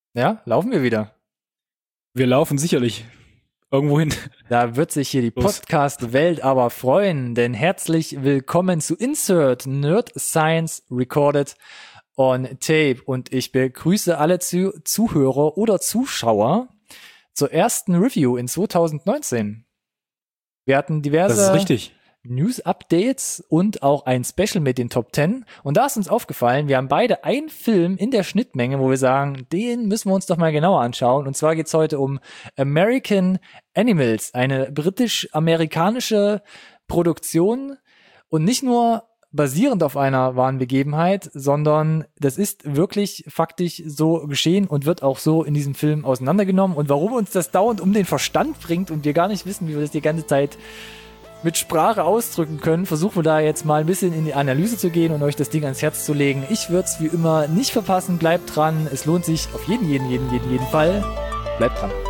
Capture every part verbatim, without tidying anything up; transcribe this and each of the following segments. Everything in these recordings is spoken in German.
Ja, laufen wir wieder. Wir laufen sicherlich irgendwo hin. Da wird sich hier die Podcast-Welt aber freuen, denn herzlich willkommen zu Insert Nerd Science Recorded on Tape. Und ich begrüße alle zu Zuhörer oder Zuschauer zur ersten Review in zwanzig neunzehn. Wir hatten diverse Das ist richtig. News-Updates und auch ein Special mit den Top Ten. Und da ist uns aufgefallen, wir haben beide einen Film in der Schnittmenge, wo wir sagen, den müssen wir uns doch mal genauer anschauen. Und zwar geht's heute um American Animals, eine britisch-amerikanische Produktion und nicht nur basierend auf einer wahren Begebenheit, sondern das ist wirklich faktisch so geschehen und wird auch so in diesem Film auseinandergenommen. Und warum uns das dauernd um den Verstand bringt und wir gar nicht wissen, wie wir das die ganze Zeit mit Sprache ausdrücken können, versuchen wir da jetzt mal ein bisschen in die Analyse zu gehen und euch das Ding ans Herz zu legen. Ich würde es wie immer nicht verpassen, bleibt dran, es lohnt sich auf jeden, jeden, jeden, jeden, jeden Fall. Bleibt dran.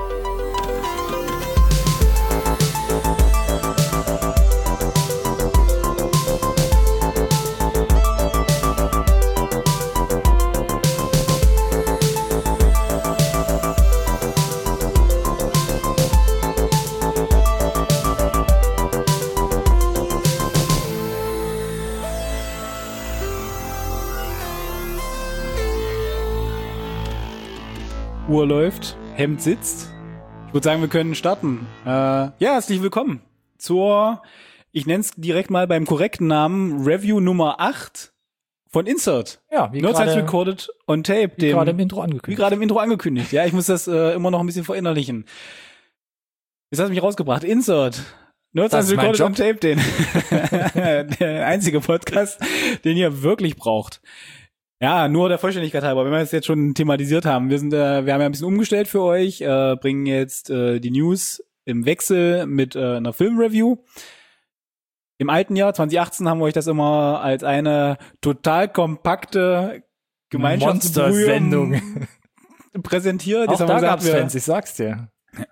Uhr läuft, Hemd sitzt. Ich würde sagen, wir können starten. Äh, ja, herzlich willkommen zur, ich nenne es direkt mal beim korrekten Namen, Review Nummer acht von Insert. Ja, wie Nerd Science gerade Recorded on Tape. wie Dem, gerade im Intro wie angekündigt. gerade im Intro angekündigt. Ja, ich muss das äh, immer noch ein bisschen verinnerlichen. Jetzt hast du mich rausgebracht. Insert. Nerd Das Science ist mein Recorded on Tape, den der einzige Podcast, den ihr wirklich braucht. Ja, nur der Vollständigkeit halber, wenn wir es jetzt schon thematisiert haben. Wir sind, äh, wir haben ja ein bisschen umgestellt für euch, äh, bringen jetzt äh, die News im Wechsel mit äh, einer Filmreview. Im alten Jahr, zwanzig achtzehn, haben wir euch das immer als eine total kompakte Gemeinschaftsbrühe Monster-Sendung. präsentiert. Auch Jetzt haben da wir gesagt, gab's wir- Fans, ich sag's dir.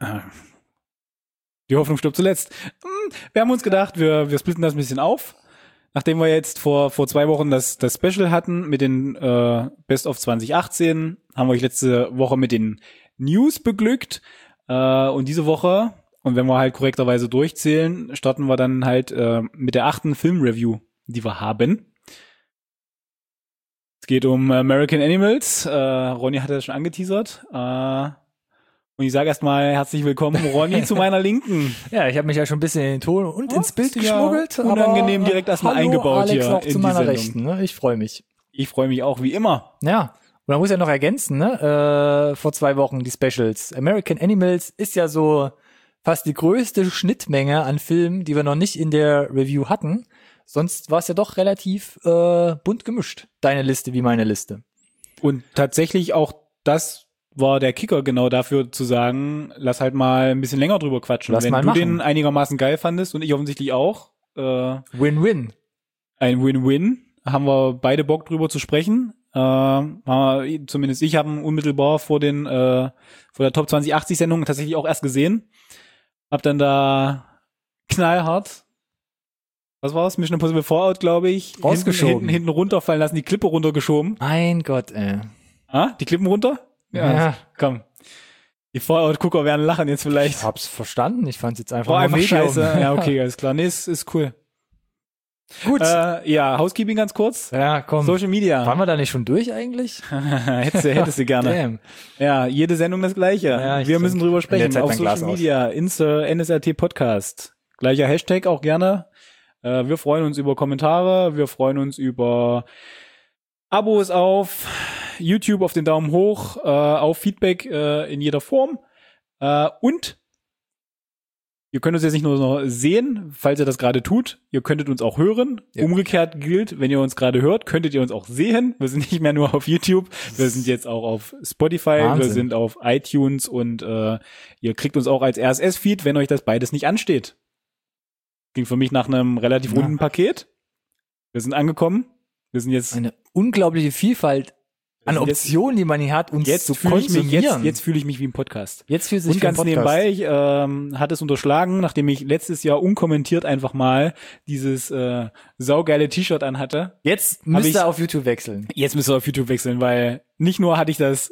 Die Hoffnung stirbt zuletzt. Hm, Wir haben uns gedacht, wir, wir splitten das ein bisschen auf. Nachdem wir jetzt vor vor zwei Wochen das das Special hatten mit den äh, Best of zwanzig achtzehn, haben wir euch letzte Woche mit den News beglückt. Äh, und diese Woche, und wenn wir halt korrekterweise durchzählen, starten wir dann halt äh, mit der achten Filmreview, die wir haben. Es geht um American Animals. Äh, Ronny hat das schon angeteasert. Äh, und ich sage erstmal herzlich willkommen, Ronny, zu meiner Linken. Ja, ich habe mich ja schon ein bisschen in den Ton und ins Bild hast du ja geschmuggelt. unangenehm aber, direkt erstmal hallo, eingebaut Alex, hier auch in zu die meiner Sendung. Rechten. Ne? Ich freue mich. Ich freue mich auch wie immer. Ja, und man muss ja noch ergänzen, ne? Äh, vor zwei Wochen die Specials. American Animals ist ja so fast die größte Schnittmenge an Filmen, die wir noch nicht in der Review hatten. Sonst war es ja doch relativ äh, bunt gemischt. Deine Liste wie meine Liste. Und tatsächlich auch das war der Kicker genau dafür zu sagen, lass halt mal ein bisschen länger drüber quatschen. Lass Wenn mal du machen. den einigermaßen geil fandest und ich offensichtlich auch, äh, Win-win. ein Win-Win, haben wir beide Bock drüber zu sprechen. Äh, haben wir, zumindest ich habe ihn unmittelbar vor den äh, vor der Top zwanzig achtzig Sendung tatsächlich auch erst gesehen. Hab dann da knallhart, was war's? Mission Impossible Fallout, glaube ich, Rausgeschoben. Hinten, hinten, hinten runterfallen lassen, die Klippe runtergeschoben. Mein Gott, ey. Ah, die Klippen runter? Ja. Komm. Die Fallout-Gucker werden lachen jetzt vielleicht. Ich hab's verstanden. Ich fand's jetzt einfach War nur einfach Medium. scheiße. Ja, okay, alles klar. Nee, ist, ist cool. Gut. Äh, ja, Housekeeping ganz kurz. ja, komm. Social Media. Waren wir da nicht schon durch eigentlich? hättest du, hättest du gerne. Damn. Ja, jede Sendung das Gleiche. Ja, ich Wir müssen trink drüber in sprechen. der Zeit Auf mein Glas Social aus. Media, Insta, N S R T Podcast. Gleicher Hashtag auch gerne. Äh, wir freuen uns über Kommentare. Wir freuen uns über Abos auf YouTube, auf den Daumen hoch, äh, auf Feedback äh, in jeder Form. Äh, und ihr könnt uns jetzt nicht nur noch sehen, falls ihr das gerade tut, ihr könntet uns auch hören. Ja. Umgekehrt gilt, wenn ihr uns gerade hört, könntet ihr uns auch sehen. Wir sind nicht mehr nur auf YouTube, wir sind jetzt auch auf Spotify, Wahnsinn. wir sind auf iTunes und äh, ihr kriegt uns auch als R S S-Feed, wenn euch das beides nicht ansteht. Klingt für mich nach einem relativ Ja. runden Paket. Wir sind angekommen. Wir sind jetzt Eine unglaubliche Vielfalt an wir sind jetzt- Optionen, die man hier hat, uns Jetzt zu fühle ich mich, konsumieren. jetzt, jetzt fühle ich mich wie im Podcast. Jetzt fühlt sich Und wie ein ganz Podcast. nebenbei, ich ähm, hatte es unterschlagen, nachdem ich letztes Jahr unkommentiert einfach mal dieses äh, saugeile T-Shirt anhatte. Jetzt müsst ich- ihr auf YouTube wechseln. Jetzt müsst ihr auf YouTube wechseln, weil nicht nur hatte ich das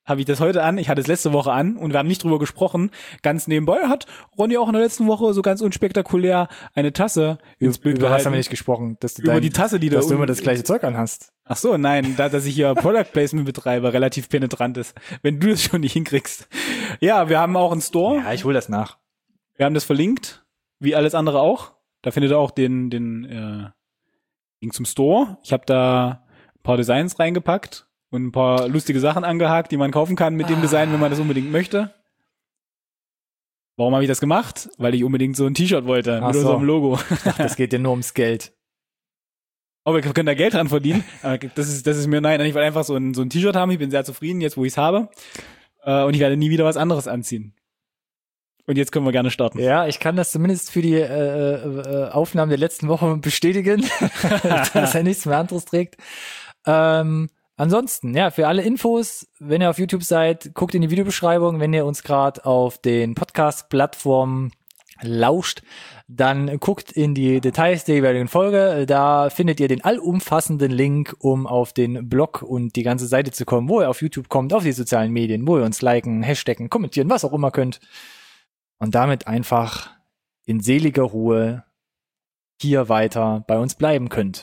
habe ich das heute an. Ich hatte es letzte Woche an und wir haben nicht drüber gesprochen. Ganz nebenbei hat Ronny auch in der letzten Woche so ganz unspektakulär eine Tasse ins Bild Über was gehalten. haben wir nicht gesprochen? Dass du Über dein, die Tasse, die dass da du immer unten- das gleiche Zeug anhast. Ach so, nein, da, dass ich hier Product Placement betreibe, relativ penetrant ist. Wenn du das schon nicht hinkriegst. Ja, wir haben auch einen Store. Ja, ich hole das nach. Wir haben das verlinkt, wie alles andere auch. Da findet ihr auch den, den äh, Link zum Store. Ich habe da ein paar Designs reingepackt und ein paar lustige Sachen angehakt, die man kaufen kann mit dem Design, wenn man das unbedingt möchte. Warum habe ich das gemacht? Weil ich unbedingt so ein T-Shirt wollte Ach mit so. unserem Logo. Ach, das geht dir nur ums Geld. Aber wir können da Geld dran verdienen. Aber das ist, das ist mir nein. Ich will einfach so ein, so ein T-Shirt haben. Ich bin sehr zufrieden, jetzt wo ich es habe. Äh, und ich werde nie wieder was anderes anziehen. Und jetzt können wir gerne starten. Ja, ich kann das zumindest für die äh, äh, Aufnahmen der letzten Woche bestätigen, dass er nichts mehr anderes trägt. Ähm, ansonsten, ja, für alle Infos, wenn ihr auf YouTube seid, guckt in die Videobeschreibung. Wenn ihr uns gerade auf den Podcast-Plattformen lauscht, dann guckt in die Details der jeweiligen Folge. Da findet ihr den allumfassenden Link, um auf den Blog und die ganze Seite zu kommen, wo ihr auf YouTube kommt, auf die sozialen Medien, wo ihr uns liken, hashtaggen, kommentieren, was auch immer könnt. Und damit einfach in seliger Ruhe hier weiter bei uns bleiben könnt.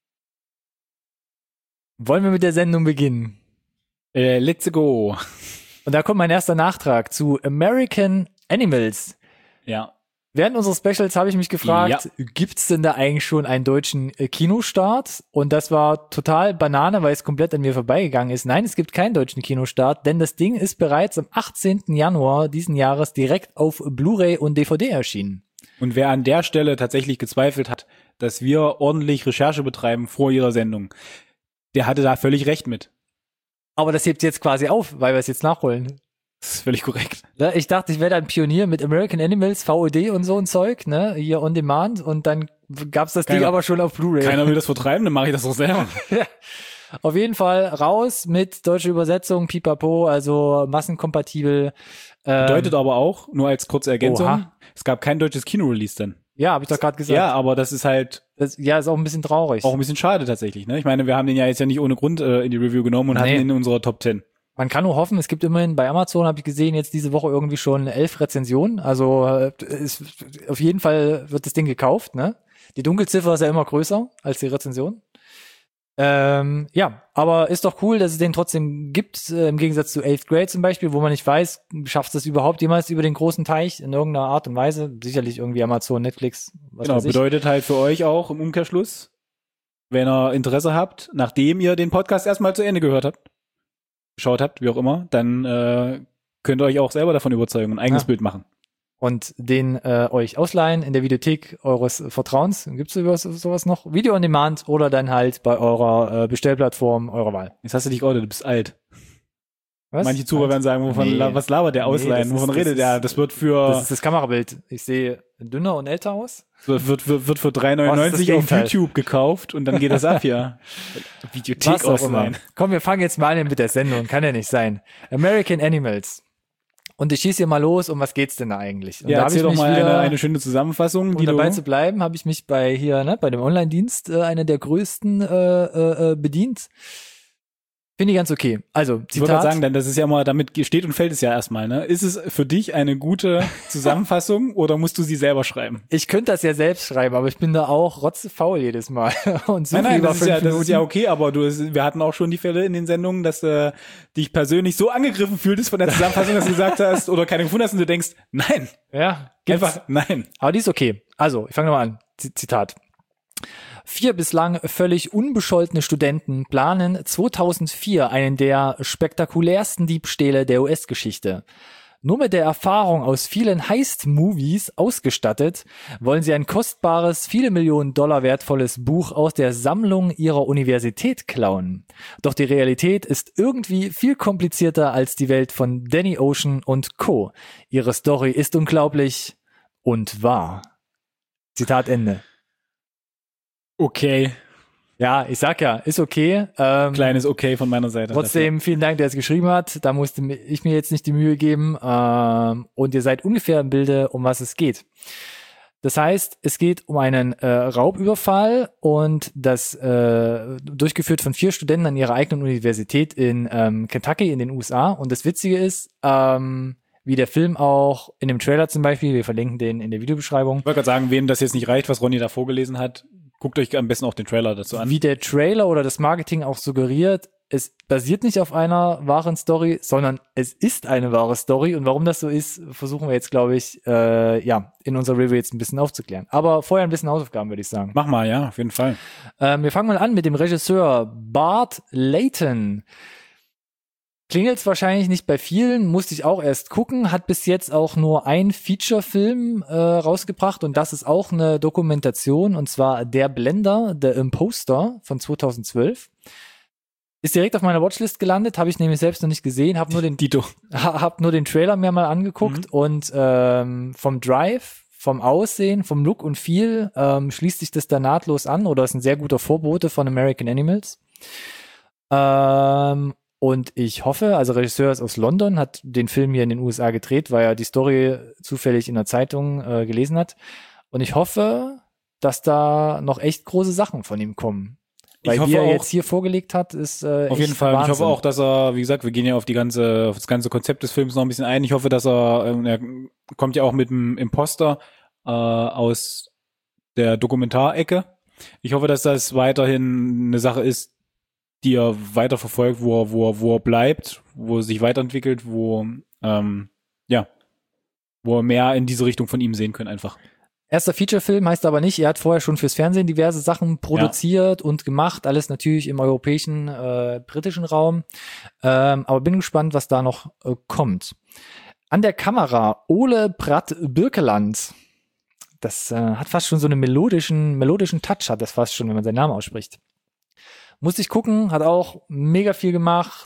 Wollen wir mit der Sendung beginnen? Äh, let's go. Und da kommt mein erster Nachtrag zu American Animals. Ja. Während unseres Specials habe ich mich gefragt, ja. Gibt's denn da eigentlich schon einen deutschen äh, Kinostart? Und das war total Banane, weil es komplett an mir vorbeigegangen ist. Nein, es gibt keinen deutschen Kinostart, denn das Ding ist bereits am achtzehnten Januar diesen Jahres direkt auf Blu-ray und D V D erschienen. Und wer an der Stelle tatsächlich gezweifelt hat, dass wir ordentlich Recherche betreiben vor ihrer Sendung, der hatte da völlig recht mit. Aber das hebt jetzt quasi auf, weil wir es jetzt nachholen. Das ist völlig korrekt. Ja, ich dachte, ich wäre da ein Pionier mit American Animals, V O D und so ein Zeug, ne, hier on demand, und dann gab's das Keiner, Ding aber schon auf Blu-ray. Keiner will das vertreiben, dann mache ich das doch selber. Ja. Auf jeden Fall raus mit deutscher Übersetzung, pipapo, also massenkompatibel. Ähm, Bedeutet aber auch, nur als kurze Ergänzung, Oha. es gab kein deutsches Kino-Release dann. Ja, habe ich doch gerade gesagt. Ja, aber das ist halt Das, ja, ist auch ein bisschen traurig. auch ein bisschen schade tatsächlich. Ne? Ich meine, wir haben den ja jetzt ja nicht ohne Grund äh, in die Review genommen und Nee. hatten ihn in unserer Top zehn. Man kann nur hoffen, es gibt immerhin bei Amazon, habe ich gesehen, jetzt diese Woche irgendwie schon elf Rezensionen. Also äh, ist, auf jeden Fall wird das Ding gekauft. Ne? Die Dunkelziffer ist ja immer größer als die Rezension. Ähm, ja, aber ist doch cool, dass es den trotzdem gibt, äh, im Gegensatz zu Eighth Grade zum Beispiel, wo man nicht weiß, schafft es überhaupt jemals über den großen Teich in irgendeiner Art und Weise. Sicherlich irgendwie Amazon, Netflix, was Genau, weiß ich. bedeutet halt für euch auch im Umkehrschluss, wenn ihr Interesse habt, nachdem ihr den Podcast erstmal zu Ende gehört habt, geschaut habt, wie auch immer, dann äh, könnt ihr euch auch selber davon überzeugen und ein eigenes Ja. Bild machen. Und den äh, euch ausleihen in der Videothek eures Vertrauens. Gibt's sowas, sowas noch? Video on Demand oder dann halt bei eurer äh, Bestellplattform eurer Wahl. Jetzt hast du dich geoutet, du bist alt. Was? Manche Zuhörer werden sagen, wovon, Nee. la- was labert der Nee, ausleihen, das ist- wovon das redet ist- der? Das wird für Das ist das Kamerabild. Ich sehe dünner und älter aus. wird, wird, wird, wird für drei Was ist neunundneunzig das auf Gegenteil? YouTube gekauft und dann geht das ab hier. Videothek Was auch immer. ausleihen. Komm, wir fangen jetzt mal an mit der Sendung. Kann ja nicht sein. American Animals. Und ich schieße hier mal los. Um was geht's denn da eigentlich? Und Ja, da hab erzähl ich doch mich mal wieder, eine, eine schöne Zusammenfassung, um die dabei du, zu bleiben, habe ich mich bei hier, ne, bei dem Online-Dienst, äh, einer der größten, äh, äh, äh, bedient. Finde ich ganz okay. Also, ich würde Zitat. sagen, denn das ist ja mal, damit steht und fällt es ja erstmal, ne? Ist es für dich eine gute Zusammenfassung oder musst du sie selber schreiben? Ich könnte das ja selbst schreiben, aber ich bin da auch rotzefaul jedes Mal. Und suche Nein, nein, über das ist, fünf ja, das ist Minuten. ja okay, aber du, wir hatten auch schon die Fälle in den Sendungen, dass du dich persönlich so angegriffen fühltest von der Zusammenfassung, dass du gesagt hast oder keine gefunden hast und du denkst, nein, Ja, gibt's. einfach nein. Aber die ist okay. Also, ich fange nochmal an. Z- Zitat. Vier bislang völlig unbescholtene Studenten planen zweitausendvier einen der spektakulärsten Diebstähle der U S-Geschichte. Nur mit der Erfahrung aus vielen Heist-Movies ausgestattet, wollen sie ein kostbares, viele Millionen Dollar wertvolles Buch aus der Sammlung ihrer Universität klauen. Doch die Realität ist irgendwie viel komplizierter als die Welt von Danny Ocean und Co. Ihre Story ist unglaublich und wahr. Zitat Ende. Okay, Ja, ich sag ja, ist okay. Ähm, kleines Okay von meiner Seite. Trotzdem vielen Dank, der es geschrieben hat. Da musste mi- ich mir jetzt nicht die Mühe geben. Ähm, und ihr seid ungefähr im Bilde, um was es geht. Das heißt, es geht um einen äh, Raubüberfall und das äh, durchgeführt von vier Studenten an ihrer eigenen Universität in ähm, Kentucky in den U S A. Und das Witzige ist, ähm, wie der Film auch in dem Trailer zum Beispiel, wir verlinken den in der Videobeschreibung. Ich wollte gerade sagen, wem das jetzt nicht reicht, was Ronny da vorgelesen hat, guckt euch am besten auch den Trailer dazu an. Wie der Trailer oder das Marketing auch suggeriert, es basiert nicht auf einer wahren Story, sondern es ist eine wahre Story. Und warum das so ist, versuchen wir jetzt, glaube ich, äh, ja, in unserer Review jetzt ein bisschen aufzuklären. Aber vorher ein bisschen Hausaufgaben, würde ich sagen. Mach mal, ja, auf jeden Fall. Ähm, wir fangen mal an mit dem Regisseur Bart Layton. Klingelt's wahrscheinlich nicht bei vielen, musste ich auch erst gucken, hat bis jetzt auch nur ein Feature-Film äh, rausgebracht und das ist auch eine Dokumentation und zwar Der Blender, The Imposter von zweitausendzwölf. Ist direkt auf meiner Watchlist gelandet, habe ich nämlich selbst noch nicht gesehen, habe nur den Dito. hab nur den Trailer mir mal angeguckt mhm. und ähm, vom Drive, vom Aussehen, vom Look und Feel ähm, schließt sich das da nahtlos an oder ist ein sehr guter Vorbote von American Animals. Ähm, und ich hoffe, also Regisseur ist aus London, hat den Film hier in den U S A gedreht, weil er die Story zufällig in der Zeitung äh, gelesen hat. Und ich hoffe, dass da noch echt große Sachen von ihm kommen. Weil ich hoffe wie er auch, jetzt hier vorgelegt hat, ist äh, auf jeden Fall. Wahnsinn. Ich hoffe auch, dass er, wie gesagt, wir gehen ja auf die ganze, auf das ganze Konzept des Films noch ein bisschen ein. Ich hoffe, dass er, äh, er kommt ja auch mit dem Imposter äh, aus der Dokumentarecke. Ich hoffe, dass das weiterhin eine Sache ist, die er weiterverfolgt, wo er, wo er, wo er bleibt, wo er sich weiterentwickelt, wo ähm, ja, wo wir mehr in diese Richtung von ihm sehen können einfach. Erster Feature-Film heißt aber nicht, er hat vorher schon fürs Fernsehen diverse Sachen produziert ja. und gemacht, alles natürlich im europäischen, äh, britischen Raum. Ähm, aber bin gespannt, was da noch äh, kommt. An der Kamera Ole Bratt Birkeland. Das äh, hat fast schon so einen melodischen, melodischen Touch, hat das fast schon, wenn man seinen Namen ausspricht. Musste ich gucken, hat auch mega viel gemacht,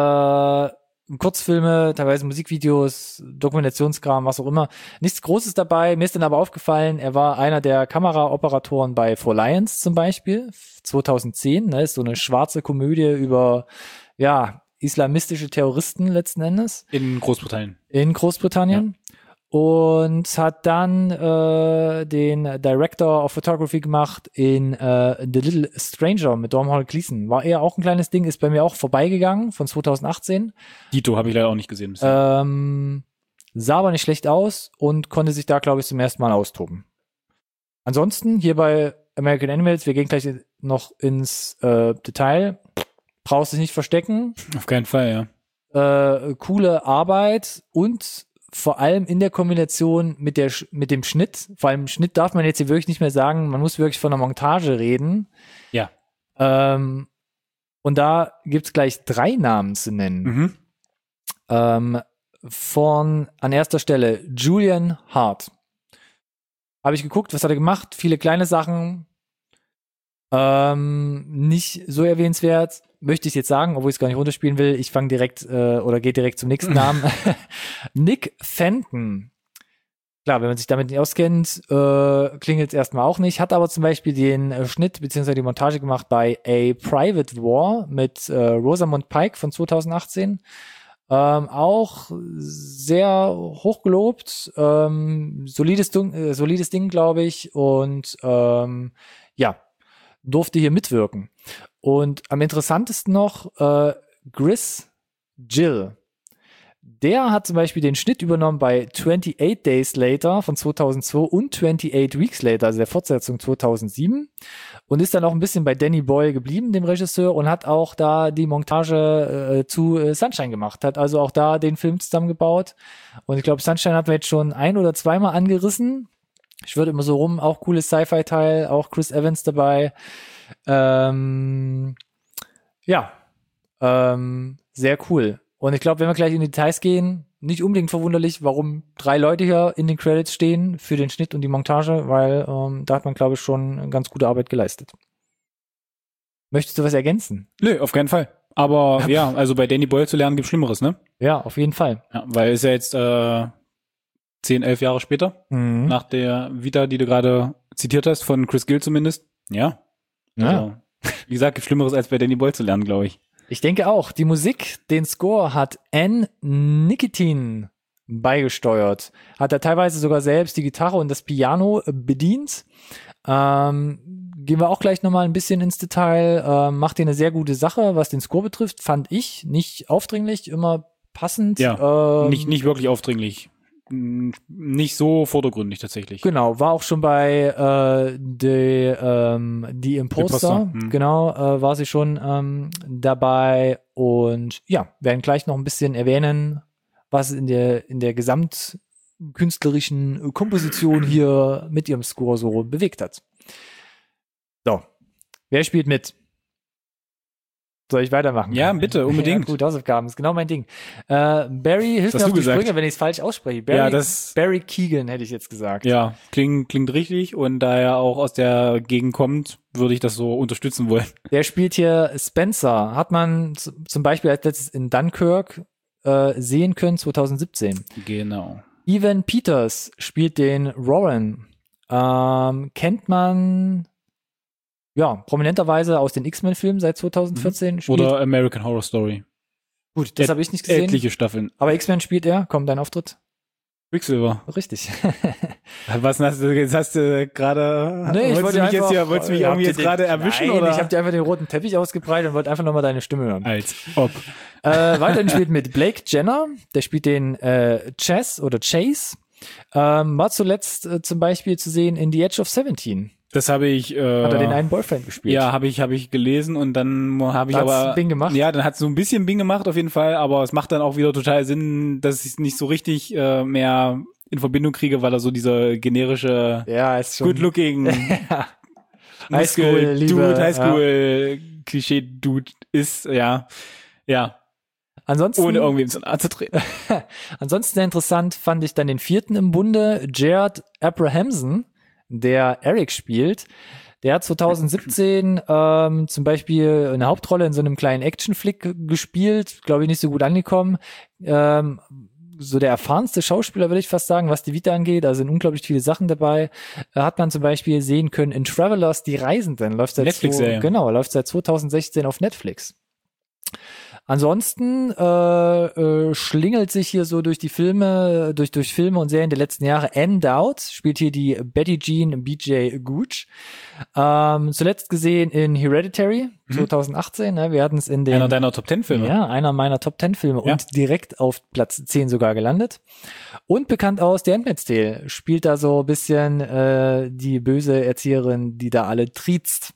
äh, Kurzfilme, teilweise Musikvideos, Dokumentationskram, was auch immer. Nichts Großes dabei. Mir ist dann aber aufgefallen, er war einer der Kameraoperatoren bei Four Lions zum Beispiel, zweitausendzehn. Ne, ist so eine schwarze Komödie über, ja, islamistische Terroristen letzten Endes. In Großbritannien. In Großbritannien. Ja. Und hat dann äh, den Director of Photography gemacht in äh, The Little Stranger mit Domhnall Gleeson. War eher auch ein kleines Ding, ist bei mir auch vorbeigegangen von zweitausendachtzehn. Dito habe ich leider auch nicht gesehen. Ähm, sah aber nicht schlecht aus und konnte sich da, glaube ich, zum ersten Mal austoben. Ansonsten hier bei American Animals, wir gehen gleich noch ins äh, Detail, brauchst dich nicht verstecken. Auf keinen Fall, ja. Äh, coole Arbeit und vor allem in der Kombination mit der mit dem Schnitt, vor allem Schnitt darf man jetzt hier wirklich nicht mehr sagen, man muss wirklich von der Montage reden. Ja. Ähm, und da gibt's gleich drei Namen zu nennen. Mhm. Ähm, von an erster Stelle Julian Hart. Habe ich geguckt, was hat er gemacht? Viele kleine Sachen. Ähm, nicht so erwähnenswert, möchte ich jetzt sagen, obwohl ich es gar nicht runterspielen will. Ich fange direkt äh, oder gehe direkt zum nächsten Namen. Nick Fenton. Klar, wenn man sich damit nicht auskennt, äh, klingelt es erstmal auch nicht. Hat aber zum Beispiel den äh, Schnitt bzw. die Montage gemacht bei A Private War mit äh, Rosamund Pike von zweitausendachtzehn. Ähm, auch sehr hochgelobt. Ähm, solides, äh, solides Ding, glaube ich. Und ähm, ja, durfte hier mitwirken. Und am interessantesten noch äh, Gris Gill. Der hat zum Beispiel den Schnitt übernommen bei twenty-eight Days Later von zweitausendzwei und twenty-eight Weeks Later, also der Fortsetzung zweitausendsieben. Und ist dann auch ein bisschen bei Danny Boyle geblieben, dem Regisseur, und hat auch da die Montage äh, zu äh, Sunshine gemacht. Hat also auch da den Film zusammengebaut. Und ich glaube, Sunshine hatten wir jetzt schon ein- oder zweimal angerissen. Ich würde immer so rum, auch cooles Sci-Fi-Teil, auch Chris Evans dabei. Ähm, ja, ähm, sehr cool. Und ich glaube, wenn wir gleich in die Details gehen, nicht unbedingt verwunderlich, warum drei Leute hier in den Credits stehen für den Schnitt und die Montage, weil ähm, da hat man, glaube ich, schon ganz gute Arbeit geleistet. Möchtest du was ergänzen? Nö, auf keinen Fall. Aber ja, also bei Danny Boyle zu lernen gibt's Schlimmeres, ne? Ja, auf jeden Fall. Ja, weil ist ja jetzt äh, zehn, elf Jahre später, Mhm. nach der Vita, die du gerade zitiert hast, von Chris Gill zumindest. Ja. Ja. Also, wie gesagt, gibt Schlimmeres als bei Danny Boyle zu lernen, glaube ich. Ich denke auch. Die Musik, den Score hat Ann Nikitin beigesteuert. Hat er teilweise sogar selbst die Gitarre und das Piano bedient. Ähm, gehen wir auch gleich nochmal ein bisschen ins Detail. Ähm, macht hier eine sehr gute Sache, was den Score betrifft, fand ich. Nicht aufdringlich, immer passend. Ja, ähm, nicht, nicht wirklich aufdringlich. Nicht so vordergründig tatsächlich. Genau, war auch schon bei äh, The, ähm, The Imposter, Imposter, hm. genau, äh, war sie schon ähm, dabei und ja, werden gleich noch ein bisschen erwähnen, was in der in der gesamtkünstlerischen Komposition hier mit ihrem Score so bewegt hat. So, wer spielt mit? Soll ich weitermachen? Ja, bitte, unbedingt. Ja, gut, Hausaufgaben, ist genau mein Ding. Äh, Barry, hilf mir auf die gesagt. Sprünge, wenn ich es falsch ausspreche. Barry, ja, das, Barry Keoghan hätte ich jetzt gesagt. Ja, klingt, klingt richtig und da er auch aus der Gegend kommt, würde ich das so unterstützen wollen. Der spielt hier Spencer. Hat man z- zum Beispiel als letztes in Dunkirk äh, sehen können, zwanzig siebzehn. Genau. Evan Peters spielt den Rowan. Ähm, kennt man ja prominenterweise aus den X-Men-Filmen seit zwanzig vierzehn. Spielt, Oder American Horror Story. gut, das Et- habe ich nicht gesehen. Etliche Staffeln. Aber X-Men spielt er. Komm, dein Auftritt. Quicksilver. Richtig. Was hast du, jetzt hast du gerade, Nee, ich wolltest wollte du mich jetzt einfach, hier, wolltest du mich äh, irgendwie habt ihr jetzt den- gerade erwischen, Nein, oder? ich habe dir einfach den roten Teppich ausgebreitet und wollte einfach nochmal deine Stimme hören. Als ob. Äh, weiterhin spielt mit Blake Jenner, der spielt den äh, Chess oder Chase. Ähm, war zuletzt äh, zum Beispiel zu sehen in The Edge of Seventeen. Das habe ich, äh, Hat er den einen Boyfriend gespielt. ja, habe ich, habe ich gelesen und dann habe ich Da hat's aber, Bing gemacht. ja, dann hat es so ein bisschen Bing gemacht auf jeden Fall, aber es macht dann auch wieder total Sinn, dass ich es nicht so richtig äh, mehr in Verbindung kriege, weil er so dieser generische Ja, ist schon. good-looking Highschool-Liebe, Dude, Highschool-Klischee-Dude ist, ja, ja, Ansonsten, ohne irgendwie ins Nahe zu treten. ansonsten interessant fand ich dann den vierten im Bunde, Jared Abrahamson, der Eric spielt. Der hat zwanzig siebzehn ähm, zum Beispiel eine Hauptrolle in so einem kleinen Action-Flick gespielt, glaube ich nicht so gut angekommen. Ähm, so der erfahrenste Schauspieler, würde ich fast sagen, was die Vita angeht. Also sind unglaublich viele Sachen dabei. Äh, hat man zum Beispiel sehen können in Travelers, die Reisenden. Läuft seit Netflix-Serie. Genau, läuft seit zwanzig sechzehn auf Netflix. Ansonsten äh, äh, schlingelt sich hier so durch die Filme, durch durch Filme und Serien der letzten Jahre. Anne Dowd spielt hier die Betty Jean B J Gooch. Ähm, zuletzt gesehen in Hereditary zwanzig achtzehn. Ne? Wir hatten es in den Einer deiner Top Ten Filme. ja, einer meiner Top Ten Filme Ja. und direkt auf Platz zehn sogar gelandet. Und bekannt aus The Handmaid's Tale, spielt da so ein bisschen äh, die böse Erzieherin, die da alle triezt.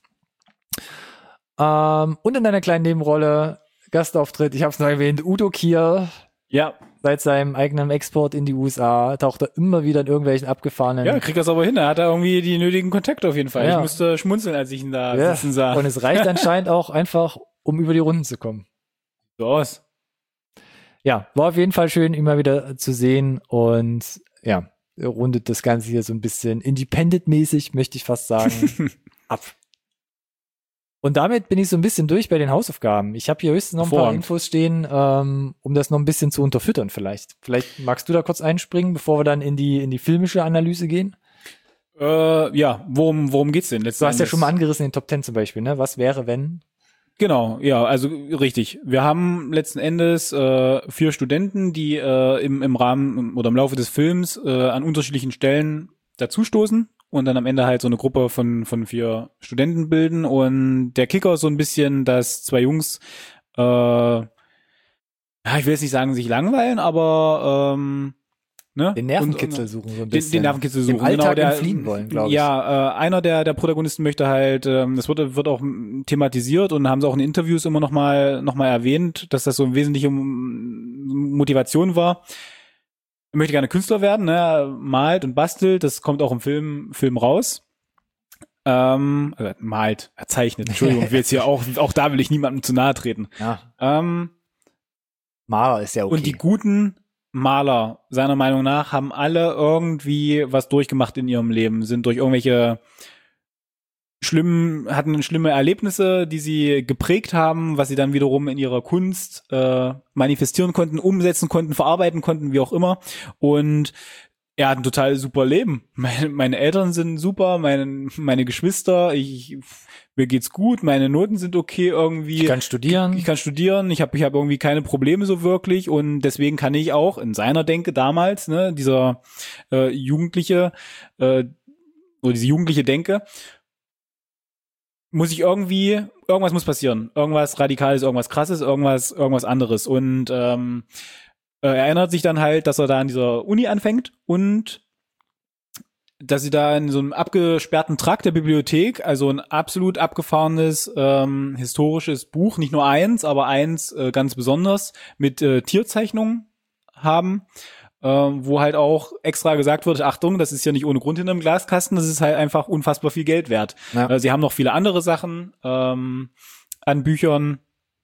Ähm, und in einer kleinen Nebenrolle, Gastauftritt, ich habe es noch erwähnt, Udo Kier. Ja, Seit seinem eigenen Export in die U S A taucht er immer wieder in irgendwelchen abgefahrenen ja, kriegt das aber hin. Er hat da irgendwie die nötigen Kontakte auf jeden Fall. Ja. Ich musste schmunzeln, als ich ihn da Ja. sitzen sah. Und es reicht anscheinend auch einfach, um über die Runden zu kommen. So aus. Ja, war auf jeden Fall schön, ihn mal wieder zu sehen und ja, rundet das Ganze hier so ein bisschen Independent-mäßig, möchte ich fast sagen, ab. Und damit bin ich so ein bisschen durch bei den Hausaufgaben. Ich habe hier höchstens noch ein paar Hervorragend. Infos stehen, ähm, um das noch ein bisschen zu unterfüttern vielleicht. Vielleicht magst du da kurz einspringen, bevor wir dann in die in die filmische Analyse gehen. Äh, ja, worum, worum geht's denn letzten Du hast ja Endes? schon mal angerissen in den Top Ten zum Beispiel, ne? Was wäre, wenn? Genau, ja, also richtig. Wir haben letzten Endes äh, vier Studenten, die äh, im, im Rahmen oder im Laufe des Films äh, an unterschiedlichen Stellen dazustoßen und dann am Ende halt so eine Gruppe von von vier Studenten bilden. Und der Kicker ist so ein bisschen, dass zwei Jungs, äh, ja, ich will jetzt nicht sagen, sich langweilen, aber ähm, ne? Den Nervenkitzel suchen so ein Den, bisschen. den Nervenkitzel suchen. Dem Alltag genau, der, entfliehen wollen, glaube ich. Ja, äh, einer der der Protagonisten möchte halt, ähm, das wird wird auch m, thematisiert und haben sie auch in Interviews immer noch mal noch mal erwähnt, dass das so eine wesentliche M- Motivation war. Er möchte gerne Künstler werden, ne? Er malt und bastelt, das kommt auch im Film Film raus. Ähm, äh, malt, er zeichnet. Entschuldigung, ich will jetzt hier auch auch da will ich niemandem zu nahe treten. Ja, Ähm, Maler ist ja okay. und die guten Maler, seiner Meinung nach, haben alle irgendwie was durchgemacht in ihrem Leben, sind durch irgendwelche schlimmen, hatten schlimme Erlebnisse, die sie geprägt haben, was sie dann wiederum in ihrer Kunst äh, manifestieren konnten, umsetzen konnten, verarbeiten konnten, wie auch immer. Und er hat ein total super Leben. Meine, meine Eltern sind super, meine, meine Geschwister, ich, mir geht's gut, meine Noten sind okay irgendwie. Ich kann studieren. Ich, ich kann studieren, ich habe ich hab irgendwie keine Probleme so wirklich und deswegen kann ich auch in seiner Denke damals, ne, dieser äh, Jugendliche, äh, oder diese jugendliche Denke, muss ich irgendwie, irgendwas muss passieren. Irgendwas Radikales, irgendwas Krasses, irgendwas, irgendwas anderes. Und ähm, er erinnert sich dann halt, dass er da an dieser Uni anfängt und dass sie da in so einem abgesperrten Trakt der Bibliothek, also ein absolut abgefahrenes ähm, historisches Buch, nicht nur eins, aber eins äh, ganz besonders mit äh, Tierzeichnungen haben, äh, wo halt auch extra gesagt wird, Achtung, das ist ja nicht ohne Grund hinterm Glaskasten, das ist halt einfach unfassbar viel Geld wert. Ja. Äh, sie haben noch viele andere Sachen ähm, an Büchern,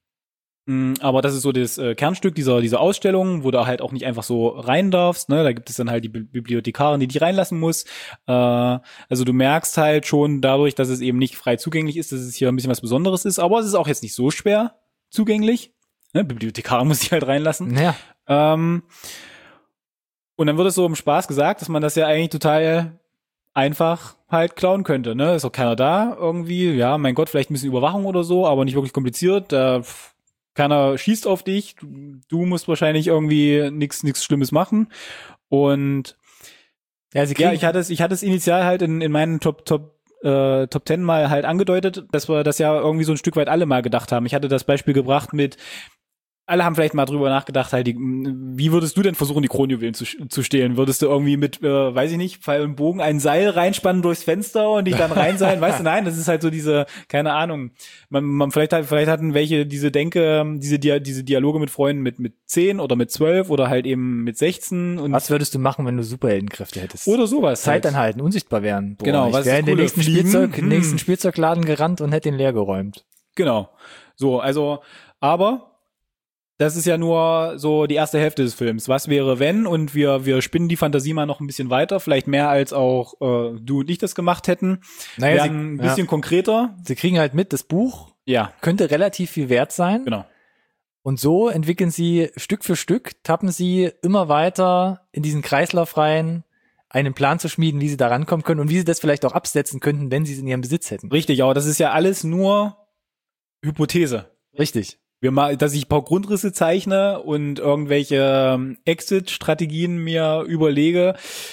aber das ist so das äh, Kernstück dieser dieser Ausstellung, wo du halt auch nicht einfach so rein darfst. Ne? Da gibt es dann halt die Bi- Bibliothekarin, die dich reinlassen muss. Äh, also du merkst halt schon dadurch, dass es eben nicht frei zugänglich ist, dass es hier ein bisschen was Besonderes ist. Aber es ist auch jetzt nicht so schwer zugänglich. Ne? Bibliothekarin muss dich halt reinlassen. Ja. Ähm, und dann wird es so im Spaß gesagt, dass man das ja eigentlich total einfach halt klauen könnte. Ne? Ist auch keiner da irgendwie. Ja, mein Gott, vielleicht ein bisschen Überwachung oder so, aber nicht wirklich kompliziert. Äh, Keiner schießt auf dich, du, du musst wahrscheinlich irgendwie nichts nichts Schlimmes machen. Und ja, sie ja, ich hatte es, ich hatte es initial halt in, in meinen Top Top äh, Top Ten mal halt angedeutet, dass wir das ja irgendwie so ein Stück weit alle mal gedacht haben. Ich hatte das Beispiel gebracht mit, alle haben vielleicht mal drüber nachgedacht, halt, die, wie würdest du denn versuchen, die Kronjuwelen zu, zu stehlen? Würdest du irgendwie mit, äh, weiß ich nicht, Pfeil und Bogen ein Seil reinspannen durchs Fenster und dich dann reinseilen? Weißt du, nein, das ist halt so diese, keine Ahnung. Man, man vielleicht hat, vielleicht hatten welche diese Denke, diese Dia, diese Dialoge mit Freunden mit mit zehn oder mit zwölf oder halt eben mit sechzehn. Und was würdest du machen, wenn du Superheldenkräfte hättest? Oder sowas. Zeit halt. anhalten, unsichtbar werden. Boah, genau. Ich wäre in den nächsten Spielzeug, hm. nächsten Spielzeugladen gerannt und hätte den leer geräumt. Genau. So, also, aber das ist ja nur so die erste Hälfte des Films. Was wäre, wenn? Und wir wir spinnen die Fantasie mal noch ein bisschen weiter, vielleicht mehr als auch äh, du und ich das gemacht hätten. Naja, wir sie, ein bisschen ja. konkreter. Sie kriegen halt mit, das Buch ja. könnte relativ viel wert sein. Genau. Und so entwickeln sie Stück für Stück, tappen sie immer weiter in diesen Kreislauf rein, einen Plan zu schmieden, wie sie da rankommen können und wie sie das vielleicht auch absetzen könnten, wenn sie es in ihrem Besitz hätten. Richtig, aber das ist ja alles nur Hypothese. Richtig. Wir mal, dass ich ein paar Grundrisse zeichne und irgendwelche Exit-Strategien mir überlege